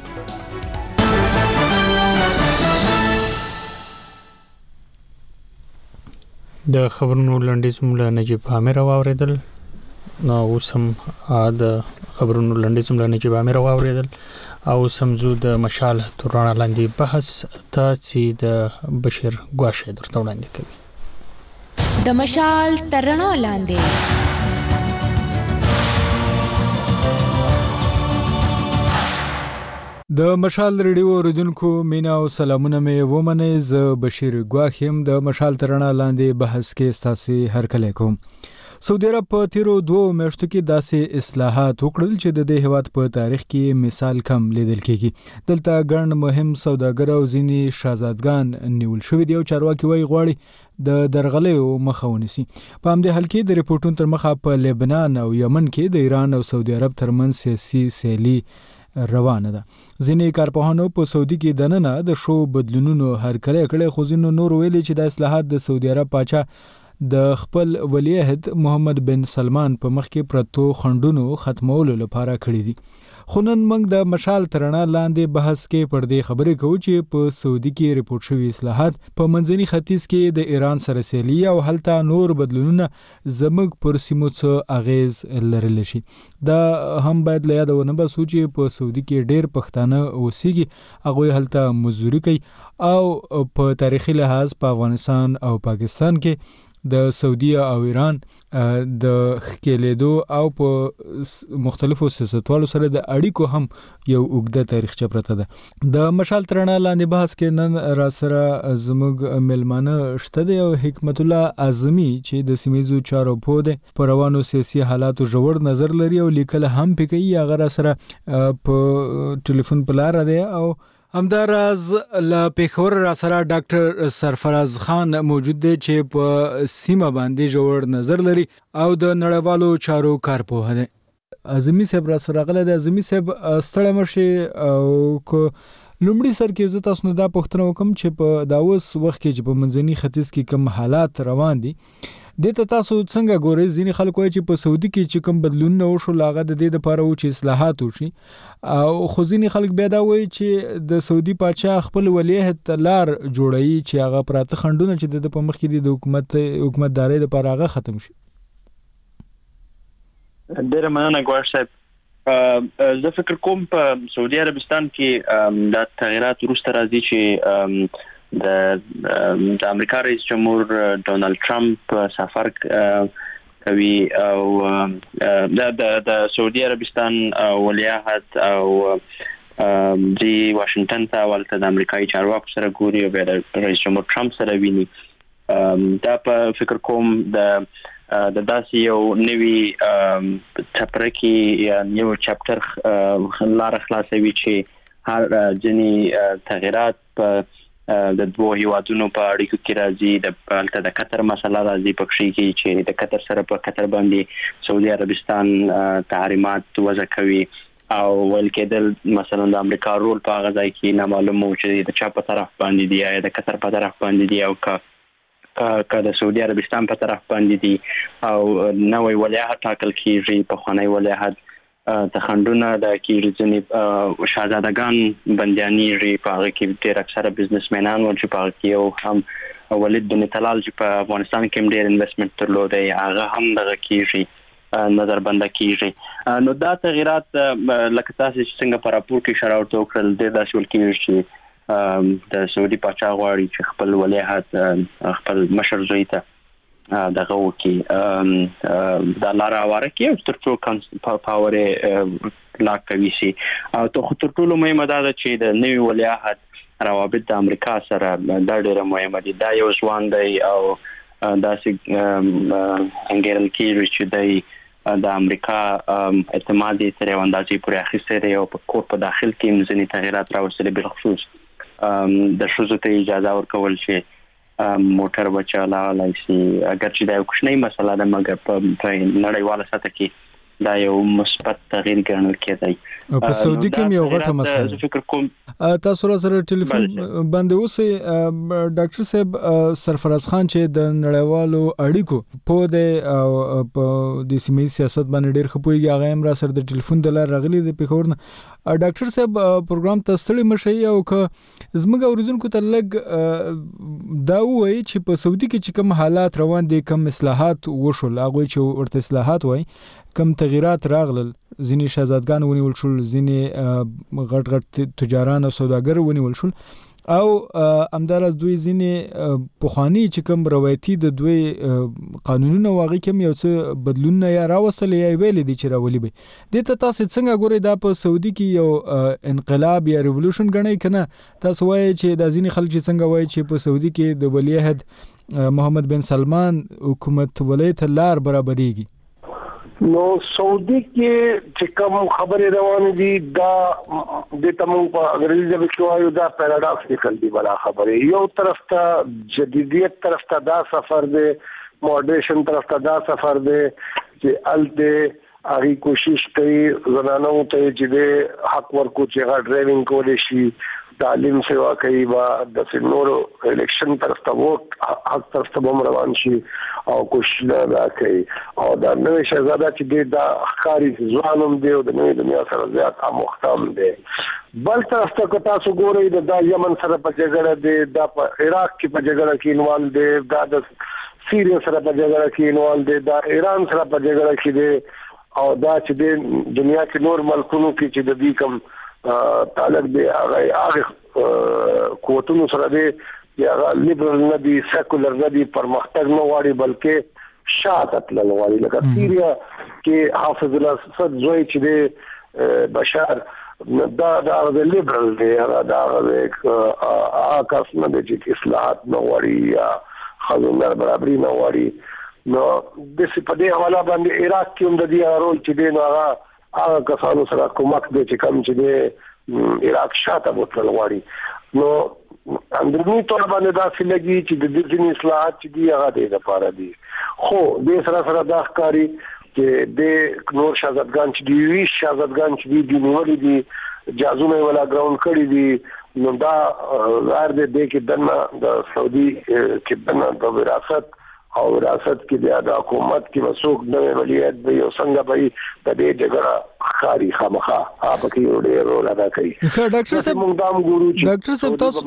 د خبرونو لنډیز مله نجیب عامر واوریدل. نو اوسم د خبرونو لنډیز مله نجیب عامر واوریدل او سمزو د مشال تورانه لاندې بحث ته چې د بشیر ګواشه درته وړاندې کوي. د مشال ترانه لاندې د مشال ریډیو اوریدونکو مینا او سلامونه مې ومنه. ز بشیر ګواخیم د مشال ترانه لاندې بحث کې ستاسو هرکلی کوم. سعودي عرب په تیرو 2 میاشتو کې داسې اصلاحات وکړل چې د دې هیواد په تاریخ کې مثال کم لیدل کېږي. دلته ګڼ مهم سوداګر او ځینې شاهزادګان نیول شوي دي او چارواکي وايي غواړي د درغلیو مخه ونیسي. په همدې حال کې د ریپورتونو تر مخه په لبنان او یمن کې د ایران او سعودي عرب ترمنځ سیاسي سیالي روانه ده. ځینې کارپوهانو په سعودي کې دننه د شو بدلونونو هرکلی کړی، خو ځینو نور ویلي چې د اصلاحات د سعودي عرب پاچا د خپل ولی عهد محمد بن سلمان په مخ کې پرتو خندونو ختمولو لپاره کړی دي. خو نن موږ د مشال ترانه لاندې بحث کې پر دې خبرې کوو چې په سعودي کې ریپورت شوی اصلاحات په منځني ختیځ کې د ایران سره سیالي او هلته نور بدلونونه زموږ پر سیمو څه اغیز لرلی شي. دا هم باید له یاده ونه باسو چې په سعودي کې ډېر پښتانه اوسېږي، هغوی هلته مزدوري کوي او په تاریخي لحاظ په افغانستان او پاکستان کې د سعودي او ایران د خکېلیدو او په مختلفو سیاستوالو سره د اړیکو هم یو اوږده تاریخچه پرته ده. د مشال ترانه لاندې بحث کې نن را سره زموږ ملمانه شته دی او حکمت الله اعظمي چې د سیمه‌ییزو چارو پوه دی، په روانو سیاسي حالاتو ژور نظر لري او لیکل هم پې کوي. هغه را سره په ټلیفون په لاره دی او همداراز له پېښور را سره ډاکټر سرفراز خان موجود دی چې په سیمه باندې ژور نظر لري او د نړیوالو چارو کارپوه دی. اعظمي صاحب را سره غلی دی. اعظمي صاحب ستړی مه شئ او که لومړي سر کې زه تاسو نه دا پوښتنه وکړم چې په دا اوس وخت کې چې په منځني ختیځ کې کوم حالات روان دي دې ته تاسو څنګه ګورئ؟ ځینې خلک وایي چې په سعودي کې چې کوم بدلونونه وشول هغه د دې دپاره و چې اصلاحات وشي، او خو ځینې خلک بیا دا وایي چې د سعودي پاچا خپل ولی عهد ته لار جوړوي چې هغه پراته خنډونه چې د په مخ کې دي د حکومتدارۍ دپاره هغه ختم شي. ډېر مننه ګوهر صاحب. زه فکر کوم په سعودي عربستان کې دا تغیرات وروسته راځي چې د امریکا رئیس جمهور ډونالد ټرمپ سفر کوي او د سعودي عربستان ولیعهد او دی واشنگټن ته ولته د امریکایي چارواکو سره ګوري او د رئیس جمهور ټرمپ سره ویني. دا په فکر کوم د داسې یو نوی چپرکی یا یو چپټر لار خلاصوي چې هر ځینی تغیرات په د دوه هیوادونو په اړیکو کې راځي. د قطر مسله راځي په کې چې د قطر سره په قطر باندې سعودي عربستان تحریمات وضع کوي او ول کېدل مثلا د امریکا رول په هغه ځای کې نامعلوم و چې د چا په طرف باندې دی یا د قطر په طرف باندې دی او که د سعودي عربستان په طرف باندې دی او نوې ولیعهد ټاکل کیږي. په خانه ولیعهد تخندونه د کیرځنی شاهزادگان بندیانیږي په هغه کې ډېر اکثره بزنسمنان او چې په هغه کې یو هم ولید بن طلال چې په افغانستان کې ډېر انویسټمنټ درلودي هغه هم دغه کیږي نظر بند کیږي. نو دا تغیرات لکه تاسو چې څنګه په راپور کې اشاره وکړل د داسې ول کیږي چې د سعودي پاچا غواړي چې خپل ولیعهد خپل مشر زوی ته دغه وکي د لاره واره کې تر څو پاور لا کوي سي او ته تر ټولو مهمه ده چې د نوي ولیعهد روابط د امریکا سره دا ډیره مهمه دي. دا یو ځوان دی او داسې انګیرل کیږي چې د امریکا اعتماد تر یو اندازې پورې اخیسته دی او په کور په داخل کې ځینې تغیرات راوستل بل خصوص د شوزو ته اجازه ورکول چې موټر بچالای شي اگر چې دا یو کوچنی مسله ده مګر په نړیواله سطح کې دا یو مثبت تغییر ګڼل کېدای. په سعودي کې یو غټه مسله فکر کوم تاسو سره ټلیفون باندې اوسئ ډاکټر صاحب سرفراز خان چې د نړیوالو اړیکو په د سیمې سیاست باندې ډېر خپويږي هغه هم را سره د ټلیفون د لار راغلي د پیښور نه. ډاکټر صاحب پروګرام ته ستړي مشي او که زموږ اوریدونکو ته لګ دا وایي چې په سعودي کې چې کوم حالات روان دي کوم اصلاحات وشول هغه چې ورته اصلاحات وایي کوم تغیرات راغلل ځینې شهزادګان ونیول شول ځینې غټ غټ تجاران او سوداګر ونیول شول او امدارس دوی ځینې پخوانی چې کوم روایتي د دوی قانونونه واغې کوم یو څه بدلون یا راوستل یا ویل دي چې راولي به د تاسو څنګه ګوري دا په سعودي کې یو انقلاب یا ریولوشن غنئ کنه تاسو وایي چې د ځینې خلک څنګه وایي چې په سعودي کې د ولیعهد محمد بن سلمان حکومت ولایت لار برابرېږي. نو سعودي کې چې کوم خبرې روانې دي دا د تمام په انګریزي ژبه کې وایو دا پیراډاکس لیکل دي بلا خبرې یو طرف ته جدیدیت طرف ته دا سفر دی ماډریشن طرف ته دا سفر دی چې الته هغه کوشش کوي زنانو ته چې د حق ورکو چې هغه ډرایوینګ کولای شي تعلیم سیوا کوي با د نورو الیکشن طرف ته ووټ حق طرف ته روان شي او کوشش دا کوي او دا نوې شهزاده چې دا ښکاری ځوانم دی او د نوې دنیا سره زیات مختم دی. بل طرف ته تاسو ګورئ د یمن سره په جګړه دی دا په عراق کې په جګړه کې انوال دی دا د سیریا سره په جګړه کې انوال دی دا ایران سره په جګړه کې دی او دا چې د دنیا کې نور ملکونو کې چې د دې کوم تعلق دی هغه قوتونو سره دی هغه لیبرل نه دی سیکولر نه دی پرمختګ نه غواړي بلکې شاته تلل غواړي لکه سیریا کې حافظ الاسد زوی چې دی بشار دا د لیبرل دی دا هغه کس نه دی چې اصلاحات نه غواړي یا خلونو برابرۍ نه غواړي نو د سپدې حواله باندې عراق کې هم د دې رول چې دی نو هغه کسانو سره کومک دی چې کوم چې دی عراق شاته بوتل غواړي نو اندرونی تور باندې دا فلګي چې د دې اصلاحات چې دی هغه د لپاره دي خو د سره سره دا ښکاری چې د نور شاهزادګان چې دی وی شاهزادګان چې دی نیولې دي جازونه ولا ګراوند کړی دي نو دا ظاهر دی چې دنه د سعودي کې دنه د وراثت او وراثت کې د حکومت کې مسوک د ولیعهد به یو څنګه به د دې جګړه خاري خامخا هغه کې یو ډېر رول ادا کوي. ډاکټر صاحب موږ دام ګورو ډاکټر صاحب تاسو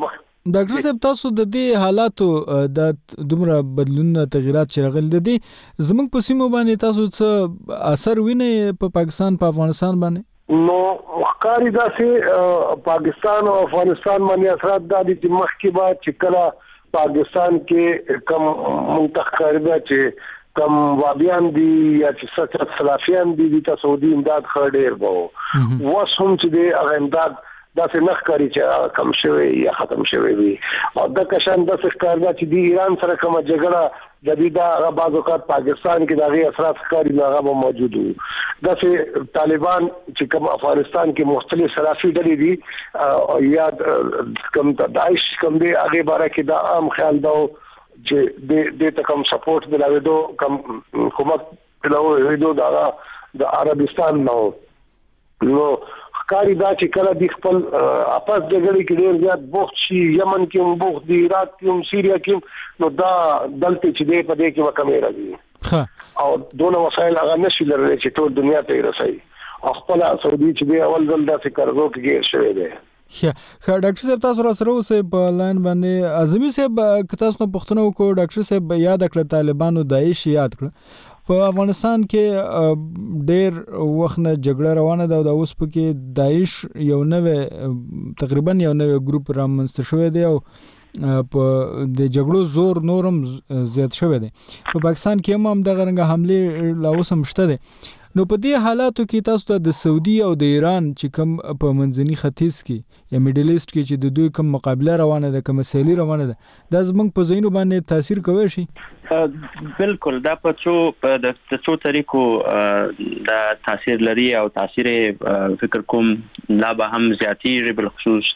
ډاکټر صاحب تاسو د دې حالاتو د دومره بدلون تغیرات چې راغلي د دې زموږ په سیمو باندې تاسو څه اثر وینئ په پاکستان په افغانستان باندې؟ نو ښکاري داسې پاکستان او افغانستان باندې اثرات دا دي چې مخکې به چې کله پاکستان کې کم منتخب چې کم وابیان دي یا چې سچت سلافیان دي د سعودي امداد خړ ډیر وو وسوم چې د هغه امداد دا څه نخکاری چې کم شوی یا ختم شوی وي او د کشان د ښکار دا چې د ایران سره کومه جګړه جديده هغه بعض اوقات پاکستان کې دغه اثرات ښکاری نه هغه موجود وو د څه طالبان چې کوم افغانستان کې مختلف سلافي ډلې دي یا کوم داعش کوم دی هغه باره کې دا عام خیال دا چې د تکم سپورټ دلاویدو کوم حکومت دلاویدو د عربستان نو کاری دا چې کله د خپل اپاس جګړې کې ډېر زیات بوخت شي یمن کې هم بوخت دي عراق کې هم سیریا کې هم نو دا دلته چې دی په دې کې وکمې راځي او دونه وسایل هغه نشي لرلی چې ټول دنیا ته رسي او خپل سعودي چې دی اول ځل داسې قرضو کې ګیر شوی دی. ښه ډاکټر صاحب تاسو را سره اوسئ په لاین باندې اعظمي صاحب که تاسو نه پوښتنه وکړو ډاکټر صاحب یاد کړل طالبانو داعش یاد کړ په افغانستان کې ډېر وخت نه جګړه روانه ده او د اوس پکې داعش یو نوې تقریبا یو نوې ګروپ رامنځته شوی دی او په د جګړو زور نورم زیات شوی دی په پاکستان کې هم دغه رنګه حمله لا اوس هم شته دي نو په دې حالاتو کې تاسو ته د سعودي او د ایران چې کوم په منځني ختیځ کې یا میډل ایسټ کې چې د دوی کوم مقابله روانه ده کوم سیالي روانه ده دا زموږ په ذهنو باندې تاثیر کوي شي؟ بالکل دا په د څو طریقو دا تاثیر لري او تاثیر فکر کوم لا به هم زیاتیږي بل خصوص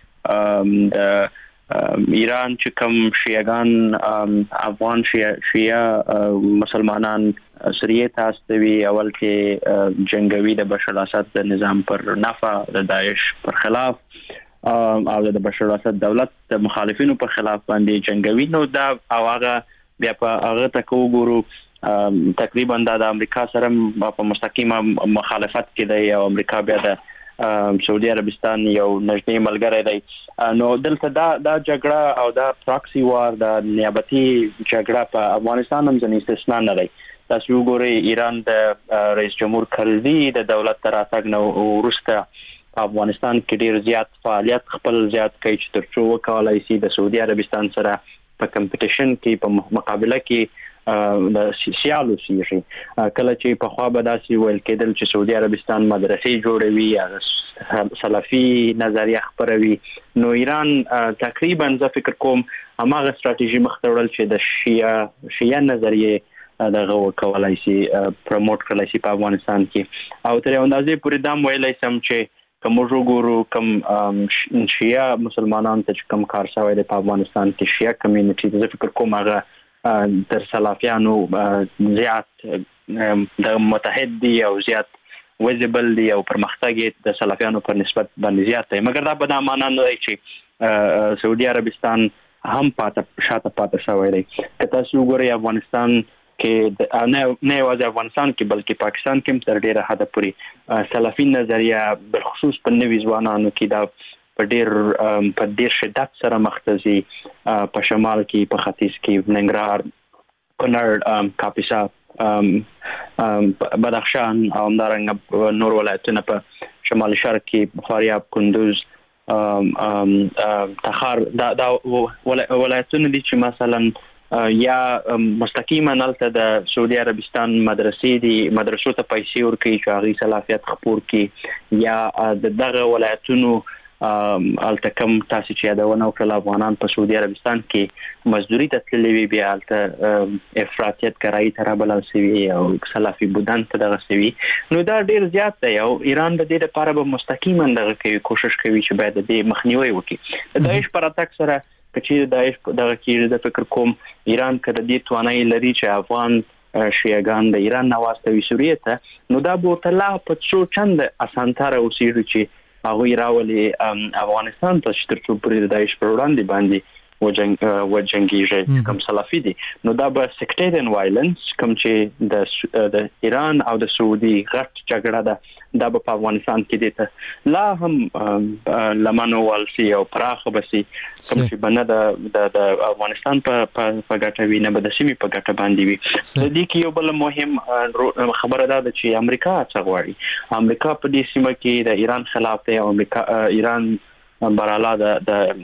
د ایران چې کوم شیعاګان افغان شیعه مسلمانان سریه تاستوي اول کې جنگوي د بشار اسد د نظام پر نفع د داعش پر خلاف او د بشار اسد دولت د مخالفینو پر خلاف باندې جنگوي نو دا او هغه بیا په هغه تکو ګورو تقریبا د امریکا سره په مستقیمه مخالفت کې دی او امریکا بیا د سعودي عربستان یو نږدې ملګری دی نو دلته دا جګړه او دا پراکسی وار د نیابتي جګړه په افغانستان هم ځنې استثنا نه دی تاسو وګورئ ایران د رئیس جمهور کرزي د دولت تر راتګ نو وروسته په افغانستان کې ډیر زیات فعالیت خپل زیات کوي چې ترڅو وکولای شي د سعودي عربستان سره په کمپټیشن کې په مقابله کې د سیالو سیږي کله چې په خوا به داسې ویل کېدل چې سعودي عربستان مدرسې جوړوي یا سلفي نظریه خپروي نو ایران تقریبا زه فکر کوم هماغه ستراتیژي مخته وړل چې د شیعه نظریه دغه وکولای شي پروموټ کولای شي په افغانستان کې او تر یو اندازې پورې دا ویلای سم چې کوم وګورو کوم شیعه مسلمانان ته کوم کار شوی دی په افغانستان کې شیعه کمیونټي زه فکر کوم هغه تر سلافیانو زیات د متحد دي او زیات ویزیبل دي او پرمختګ د سلافیانو پر نسبت باندې زیات دی مګر دا به د معنا نه دی چې سعودي عربستان هم شاته پاتې شوی دی که تاسو وګورئ افغانستان کې نه یوازې افغانستان کې بلکې پاکستان کې هم تر ډیره حده پورې سلفي نظریه بالخصوص په نوي ځوانانو کې دا په ډیر شدت سره مختزي په شمال کې په ختیځ کې ننګرهار کونړ کاپیسا بدخشان او همدارنګه نور ولایتونه په شمال شرق کې فاریاب کندوز تخار دا ولایتونه دي چې مثلا یا مستقیما نلته د سعودي عربستان مدرسې دي مدرسو ته پیسې ورکوي چې هغه صلاحیت خپور کړي یا دغه ولایتونو التکم تاسو چې یادونه وکړه افغانان په سعودي عربستان کې مزدوري ته تللي وي بیا الته افراطیت کرایي تر بل سوي او سلفي بودن ته دغه سوي نو دا ډیر زیات دی او ایران د دې لپاره به مستقیما دغه کوي کوشش کوي چې باید د مخنیوي وکړي د داعش پر اتاک سره چې داعش دغه کې د فکر کوم ایران کړه دې توانایي لري چې افغان شیعاګان د ایران نواستوي سوریه ته نو دا به تل په څو چند اسانتاره اوسېږي چې هغه راولي افغانستان ته چې ترڅو پرې د داعش پر وړاندې باندې وجنګيږي کوم سلفي دي نو دا به سیکټریان وایلنس کوم چې د ایران او د سعودي غټ جګړه ده دا په افغانستان کې دي لا هم لمنو والسي او پراخه بسي کوم چې بنه د افغانستان په ګټوي نه به د سیمې په ګټه باندې وي د دې کې یو بل مهم خبره ده چې امریکا څه غواړي امریکا په دې سیمه کې د ایران خلاف دی او ایران براله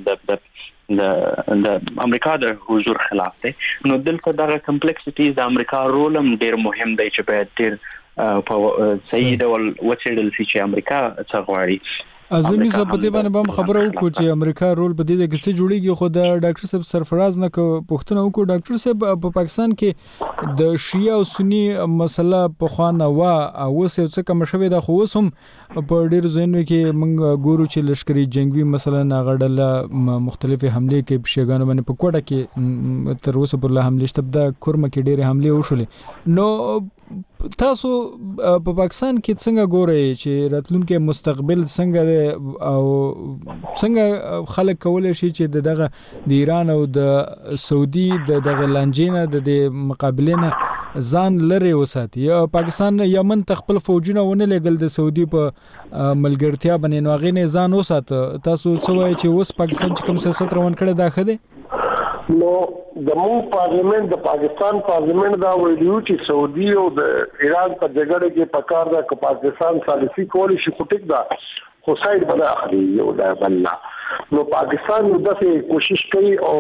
د امریکا د حضور خلاف دی نو دلته دغه کمپلیکسټیز د امریکا رول هم ډیر مهم دی چې باید ډیر په صحیح ډول وڅېړل شي چې امریکا څه غواړي ازمي صاحب په دې باندې هم خبره وکړو چې امریکا رول په دې کې څه جوړیږي خو د ډاکټر صاحب سرفراز نه پوښتنه وکړو ډاکټر صاحب په پاکستان کې د شیعه او سنی مسله په خوانه وا او وسه څه کوم شوی د خو وسم په ډیر ځینو کې موږ ګورو چې لشکري جنگي مثلا غړل مختلفه حمله کې بشګانو باندې په کوټه کې تر اوسه پر له حمله شته د کورم کې ډېر حمله وشولې نو تاسو په پاکستان کې څنګه ګورئ چې راتلونکي مستقبل څنګه او څنګه خلک کولای شي چې دغه د ایران او د سعودي دغه لانجینه د مقابلینه ځان لري وساتي یا پاکستان یمن تخپل فوجونه ونه لګل د سعودي په ملګرتیا باندې نو غي نه ځان وسات تاسو څه وایي چې اوس پاکستان چې کوم سیاست روان کړی دا خده نو د مو پارلیمنت د پاکستان پارلیمنت دا ویلو چې سعودي او د ایران په جګړه کې پکار دا چې پاکستان سالسي کولی شي خټک دا خو ساید بنا اخلي یو دا بلنا نو پاکستان دغه کوشش کوي او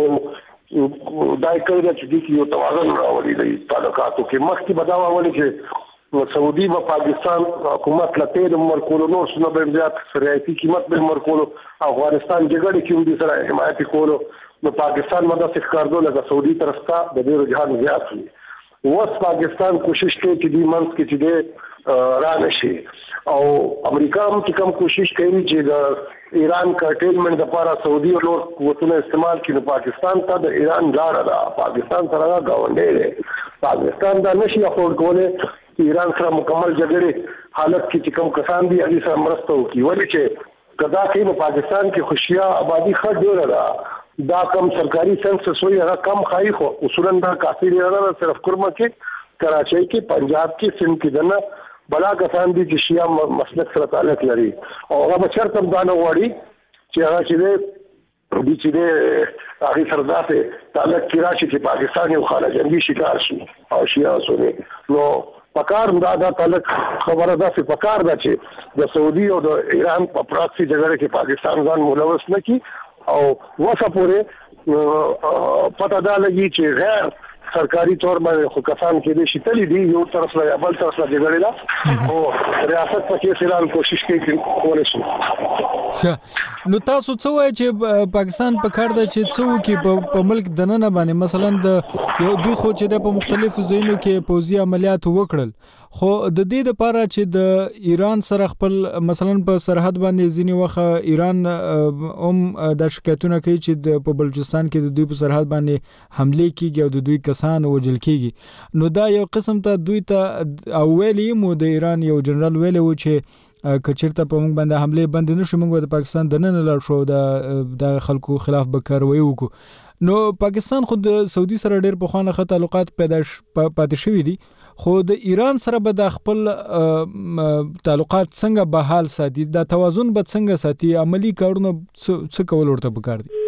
دای کوي چې یو توازن راولي د تعلقاتو کې مخکې بداوه ولې چې سعودي او پاکستان حکومت لپاره د مرکولو نو څنګه به زیات سرایتي قیمت به مرکولو افغانستان جګړه کې هم د سره حمایت کولو نو پاکستان مدد ښکارځو لکه سعودي طرفته د دې رجحان زیات وي اوس پاکستان کوشش کوي چې د منځ کې چې را نشي او امریکا هم چې کوم کوشش کوي چې د ایران کارټیلمنټ لپاره سعودي او نور قوتونه استعمال کړي پاکستان ته د ایران لار ده پاکستان سره غونډې ده پاکستان دا نشي افورد کولای ایران سره مکمل جګړه حالت کې چې کوم کسان دي هغه سره مرسته وکړي ولې چې کدا کې په پاکستان کې خوشیا آبادی خړ ډیر ده دا کم سرکاري سنسس وي هغه کم خای خو اصولا دا کافي نه ده صرف کورما کې کراچۍ کې پنجاب کې سند کې دنه بلا کسان دي چې شیا مسلک سره تعلق لري او هغه چرته دا نه وړي چې هغه چې دي چې هغه سرداسه تعلق کې راشي چې پاکستان یو خارجنګي شکار شي او شیا سونه نو پکار دا تعلق خبره ده چې پکار ده چې د سعودي او د ایران په پراکسي جګړه کې پاکستان ځان ملوث نه کی او وسه پورې پته دا لګي چې غیر سرکاري تور باندې خو کسان کې دي چې تللی دي یو طرف له بل طرف له جګړې لا او ریاست په فلحال کوشش کوي کولای شي نو تاسو څه وایي چې پاکستان په کار ده چې څو کې په ملک دننه باندې مثلا د یو دوی خو چې د مختلفو ځایونو کې پوځي عملیات وکړل خو د دې لپاره چې د ایران سره خپل مثلا په سرحد باندې ځینی وخت ایران د شکایتونه کوي چې په بلوچستان کې د دوی په سرحد باندې حمله کیږي او د دوی کسان وژل کیږي نو دا یو قسم ته دوی ته اولی مو د ایران یو جنرال ویلی و چې کچرته په موږ باندې حمله بند نشو موږ د پاکستان د نن لړ شو د خلکو خلاف به کاروي وکړو نو پاکستان خو د سعودي سره ډېر په خوانه تعلقات پاتې شوي دي خو د ایران سره به د خپل تعلقات څنګه بحال ساتي دا توازن به څنګه ساتي عملی کارونه څه کول ورته پکار دي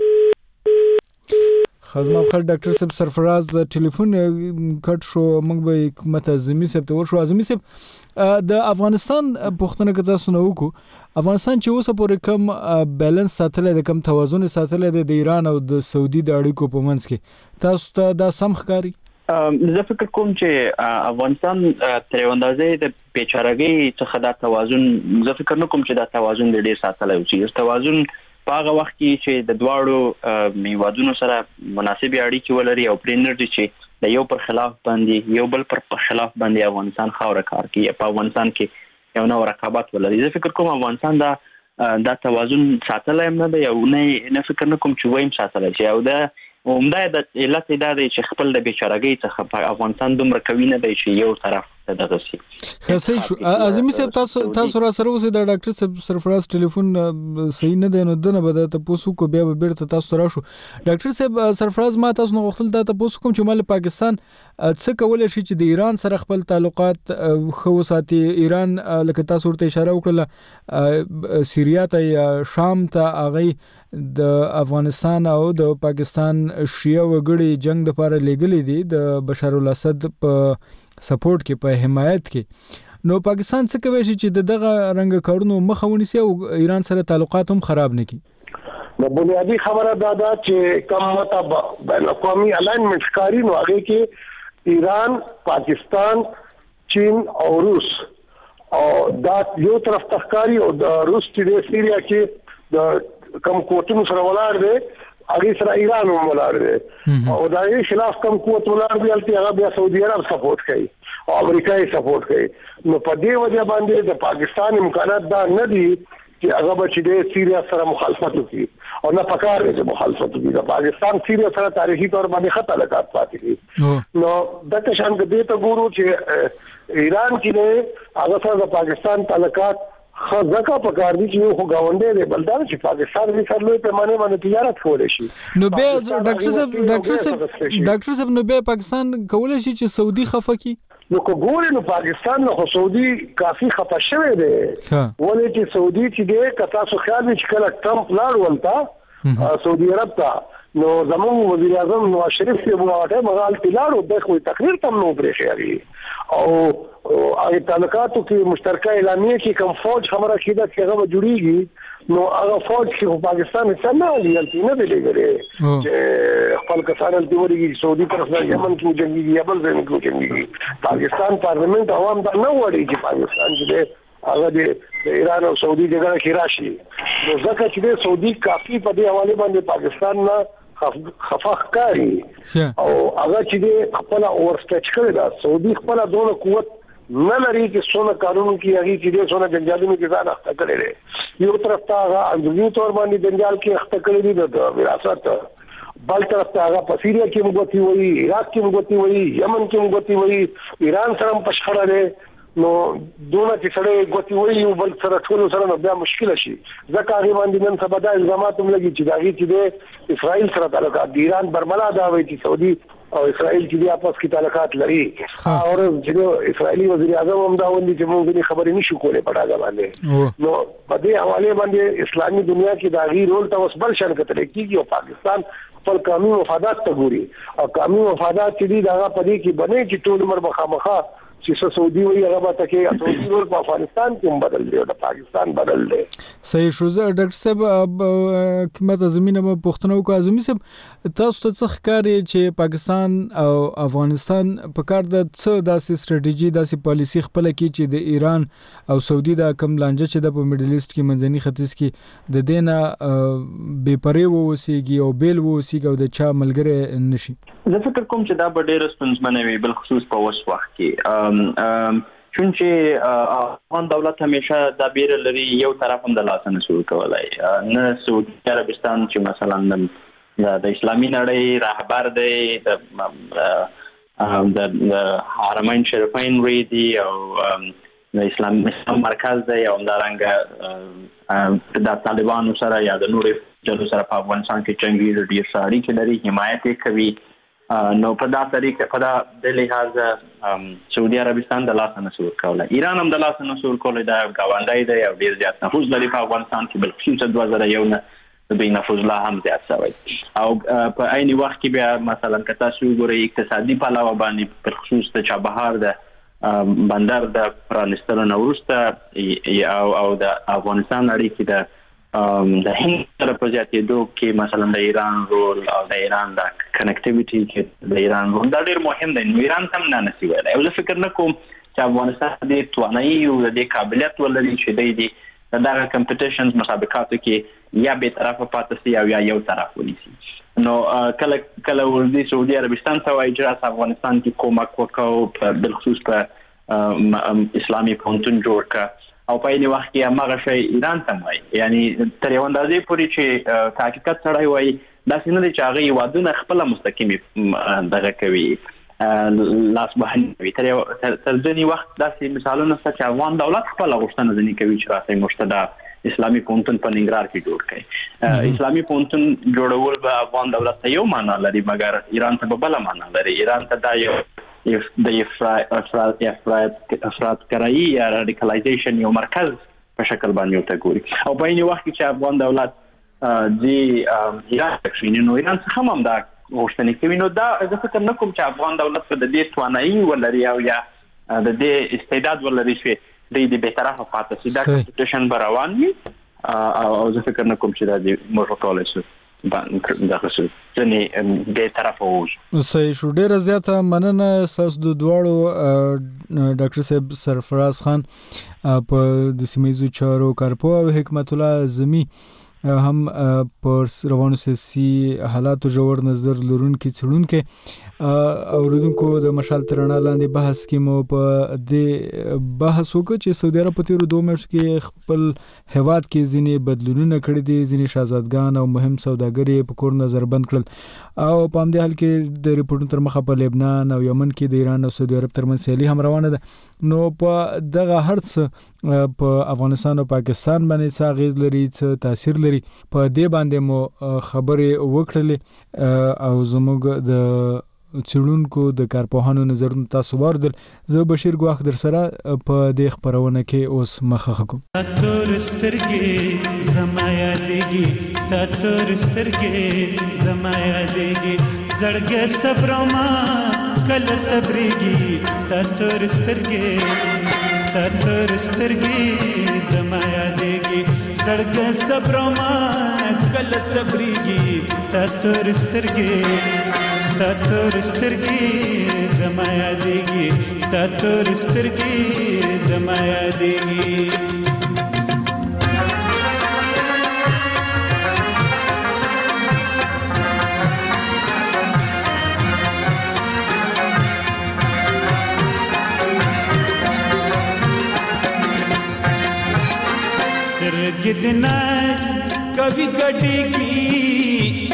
خدمت خل ډاکټر صاحب سرفراز ټلیفون کټ شو موږ به حکومت اعظمي صاحب ته ورشو اعظمي صاحب د افغانستان پښتنه کته سنو کو افغانستان چې اوسه پورې کم بیلانس ساتلې د کم توازن ساتلې د ایران او د سعودي د اړیکو په منځ کې تاسو ته دا سم ښکاري زه فکر کوم چې افغانستان تر یو اندازې د پیچارګۍ څخه دا توازن زه فکر نه کوم چې دا توازن ډېر ساتلی وي چې توازن په هغه وخت کې چې د دواړو میوادونو سره مناسبې اړیکې ولري او پرېنر دي چې د یو پر خلاف باندې یو بل پر خلاف باندې افغانستان خاوره کار کوي په افغانستان کې یو نوع رقابت ولري زه فکر کوم افغانستان دا توازن ساتلی نه دی او نه فکر نه کوم چې وایم ساتلی شي او دا همدا د علت دا دی چې خپل د بیچارګۍ څخه په افغانستان دومره کوي نه دی چې یو طرف دغه سي خاصه شو اعظمي صاحب تاسو را سره اوسه د ډاکټر صاحب سرفراز ټلیفون صحیح نه دی نو دنه به تاسو کو بیا به بیرته تاسو را شو ډاکټر صاحب سرفراز ما تاسو نو غوښتل دا تاسو کوم چې مال پاکستان څه کولای شي چې د ایران سره خپل تعلقات خو ساتي ایران لکه تاسو ورته اشاره وکړه سیریا ته یا شام ته هغه د افغانستان او د پاکستان شیعه وګړي جنگ د لپاره لګلې دي د بشار الاسد په سپورټ کې په حمایت کې نو پاکستان څه کوي چې دغه رنګ کارونو مخه ونیسي او ایران سره تعلقات هم خراب نه کړي نو بنیادی خبره دا چې کوم مطلب بین الاقوامی الاینمنت کاری نو هغه کې ایران پاکستان چین او روس او دا یو طرف تخکاری او د روس چې سیریا کې د کم کوټونو سره ولاړ دی هغه سره ایران هم ولاړ دی او دا یې خلاف کم قوت ولاړ دی چې هغه بیا سعودي عرب سپورټ کوي او امریکا یې سپورټ کوي نو په دې وجه باندې د پاکستان امکانات دا نه دي چې هغه به چې د سیریا سره مخالفت وکړي او نه پکار دی مخالفت وکړي د پاکستان سیریا سره تاریخي طور باندې خطر لګات پاتې دي نو دغه شان د دې ته ګورو چې ایران کې هغه سره د پاکستان تعلقات خزکه پکار دي چې خو گاونډي دی بلدار چې پاکستان به سره لوی پیمانه باندې تجارت کولای شي نو به ډاکټر صاحب نو به پاکستان کولای شي چې سعودي خفه کی نو کوګوري نو پاکستان نو سعودي کافي خفه شوی دی ولې چې سعودي چې دی کتا سو خیال چې کله ټرمپ لاړ ولتا سعودي عرب ته نو زمون وزیر اعظم نواز شریف ته بوغاټه مغال تلارو د خو تقریر تم نو پرې خیاري او هغه تعلقاتو کې مشترکه اعلامیه کې کوم فوج خبره کیده چې هغه جوړیږي نو هغه فوج چې پاکستان څنګه لري نه دی لګره چې خپل کسان د ورګي سعودي طرف نه یمن کې جنگي یا بل ځای کې جنگي پاکستان پارلیمنت عوام دا نه وړي چې پاکستان چې هغه د ایران او سعودي جګړه کې راشي نو ځکه چې سعودي کافي په دې حواله باندې پاکستان نه خفاخ کاری او هغه چې خپل اورسټچ کړی دا سعودي خپل دونه قوت نه لري چې څونه قانون کې هغه چې څونه جنجالونو کې ځان اخته کړی دی یو طرف ته هغه اندرونی تور باندې جنجال کې اخته کړی دی د وراثت بل طرف ته هغه په سیریا کې موږ وي عراق کې موږ وي یمن کې موږ وي ایران سره په شخړه ده نو دونه چې سره غوتی وي یو بل سره ټول سره بیا مشکل شي ځکه هغه باندې نن سبا د الزامات هم لګي چې داږي چې د اسرائیل سره تعلقات د ایران برملا دا وایي چې سعودي او اسرائیل چې اپس کې تعلقات لري او چې اسرائیلی وزیر اعظم هم دا ولي چې موږ خبرې نشو کولای په هغه باندې نو په دې حواله باندې اسلامي دنیا کې دا غي رول ته وسبل شان کتل کیږي او پاکستان خپل قومي مفادات ته ګوري او قومي مفادات چې دا هغه په دې کې بنې چې ټول عمر مخامخه چې سعودي وي هغه به تکي سعودي رول په افغانستان کې بدل دی او د پاکستان بدل دی صحیح شو ډاکټر صاحب کومه زمينه په پښتنو کو اعظمي صاحب تاسو ته څه ښکاري چې پاکستان او افغانستان په کار د څه داسې ستراتیژي داسې پالیسی خپل کې چې د ایران او سعودي د کم لانجه چې د په میډل ایست کې منځني ختیځ کې د دینه بے پرې ووسیږي او بیل ووسیږي او د چا ملګری نشي زه فکر کوم چې دا به ډېر ستونزمن وي بل خصوص په اوس وخت کې چونچه افغان دولت همیشه د بیر لري یو طرف هم د لاس نه شروع کولای نه سعودي عربستان چې مثلا د اسلامي نړۍ رهبر دی د حرمین شریفین ریدي او د اسلام مرکز دی او د طالبانو سره یا د نورو جلو سره په افغانستان کې جنگي ډیر ساري کې لري حمایت کوي نو په دا طریقه په دا د لحاظ سعودي عربستان د لاس نه شروع کولای ایران هم د لاس نه شروع کولای دا غونډای دی او ډیر زیات نفوذ لري په افغانستان کې بل خصوصا 2001 نه د بین نفوذ لا هم زیات شوی او په عین وخت کې بیا مثلا کتا شو ګوري اقتصادي پلاوه باندې په خصوص د چابهار د بندر د پرانستلو نورسته او د افغانستان اړیکې د هند سره په زیاتېدو کې مثلا د ایران رول او د ایران د کنیکټیویټي کې د ایران رول دا ډېر مهم دی نو ایران هم نه نسی ویلای او زه فکر نه کوم چې افغانستان د توانایي او د قابلیت ولري چې د دغه کمپټیشنز مسابقاتو کې یا به طرفه پاتې سي او یا یو طرف ونیسي نو کله ورځي سعودي عربستان ته وايي چې افغانستان کې کومک وکاو بل خصوص په اسلامي پونتون جوړ کا او په یوه وخت کې هغه شی ایران ته وایي یعنی تر یو اندازې پورې چې حقیقت سره وایي دا څنګه چې هغه وادونه خپل مستقیمي دغه کوي لاس بهني وي تر ځینې وخت داسې مثالونه چې افغان دولت خپل غوښتنه ځنې کوي چې راځي مشتدا اسلامي پونتون په ننګرهار کې جوړ کړي. اسلامي پونتون جوړول به افغان دولت ته یو معنا لري مګر ایران ته به بل معنا لري. ایران ته دا یو د افراد کرایي یا رادیکالایزیشن یو مرکز په شکل باندې ورته ګوري او په یوه وخت کې چې افغان دولت دی ایران څخه نو ایران څخه هم دا غوښتنې کوي. نو دا زه فکر نه کوم چې افغان دولت په دې توانایي ولري او یا د دې استعداد ولري چې د به طرفه پاتې شي. دا کمپټیشن به روان وي او زه فکر نه کوم چې دا موږ وکولای شو دغه څه ځنې به طرفه وځو. صحیح شو. ډیره زیاته مننه تاسو د دواړو ډاکټر صاحب سرفراز خان په د سیمایي چارو کارپو او حکمت الله زمي هم پر روانو سیاسي حالاتو ژور نظر لرونکي څېړونکي اوریدونکو د مشال ترانه لاندې بحث کې مو په دې بحث وکړ چې سعودي عرب په تیرو 2 میاشتو کې خپل هیواد کې ځینې بدلونونه کړي دي، ځینې شاهزادګان او مهم سوداګر په کور نظر بند کړل او په همدې حال کې د ریپورټونو تر مخه په لبنان او یمن کې د ایران او سعودي عرب ترمنځ سیالي هم روانه ده. نو په دغه هرڅ په افغانستان او پاکستان باندې څه اغیز لري، څه تاثیر لري، په دې باندې مو خبرې وکړلې او زموږ د څېړونکو د کارپوهانو نظرونه تاسو واردل. زه بشیر ګواخ در سره په دې خپرونه کې اوس مخه کوم. ستور سترګې زما یادېږي، ستا تور سترګې زما یادېږي، زړګی صبرما کله صبرېږي، ستا تور سترګې ستا تور سترګې زما یادېږي، زړګی صبرما کله صبرېږي، ستا تور سترګې ستا تور سترګې زما یادېږي، ستا تور سترګې زما یادېږي. سترګې د ناز کوي ګډېږي،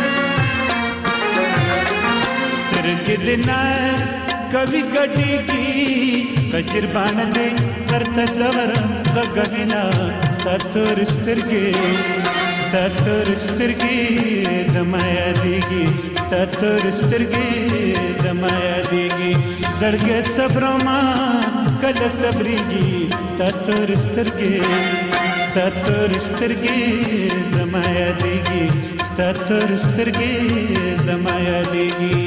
سترګې د ناز کوي ګډېږي، کچر باندې کرته زور غږوینا، ستا تور سترګې ستا تور سترګې زما یادېږي، ستا تور سترګې زما یادېږي، زړګی صبرما کله صبرېږي، ستا تور سترګې ستا تور سترګې زما یادېږي، ستا تور سترګې زما یادېږي.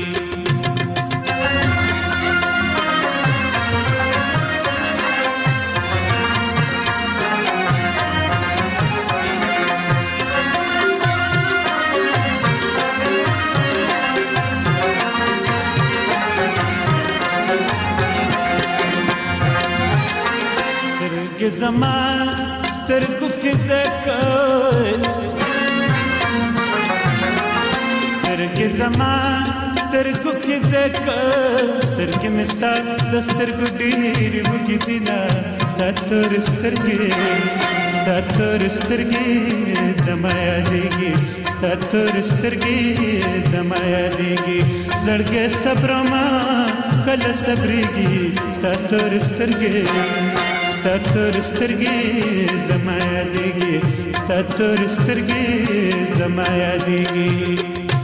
زما سترګو کې زکل سترګې زما سترګو کې زکل، سترګې مې ستا د سترګو ډېرې وږي دينه، ستا تور سترګې ستا تور سترګې زما یادېږي، ستا تور سترګې زما یادېږي، زړګی صبرما کله صبرېږي، ستا تور سترګې ستا تور سترګې زما یادېږي، ستا تور سترګې زما یادېږي.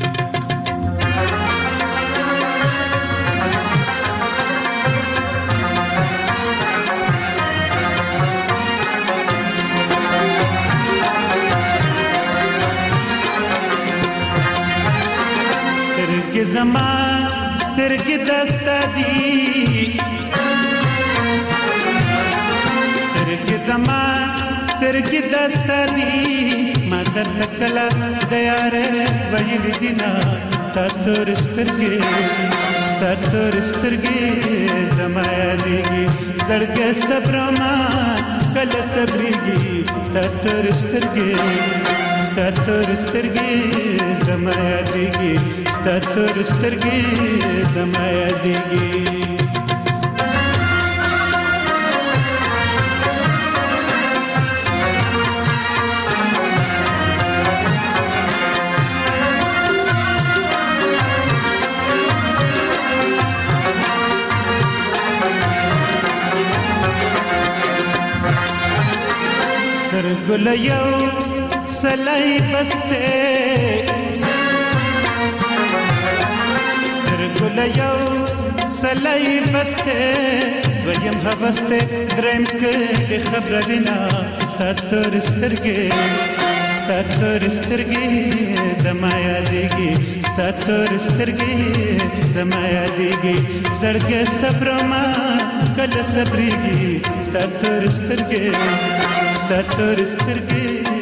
سترګې زما سترګې دستا دي، زما سترګې دستا دي، ما درته کله د یارۍ ویلي دینه، ستا تور سترګې ستا تور سترګې زما یادېږي، زړګی صبرما کله صبرېږي، ستا تور سترګې ستا تور سترګې زما یادېږي، ستا تور سترګې زما یادېږي. سترګل یو سلای بسته سترګل یو سلای بسته دویم هوسته دریم کې خبره دینا ستاتور سترګې دمایا دیږي ستاتور سترګې دمایا دیږي زړګې صبر ما کله صبرېږي ستاتور سترګې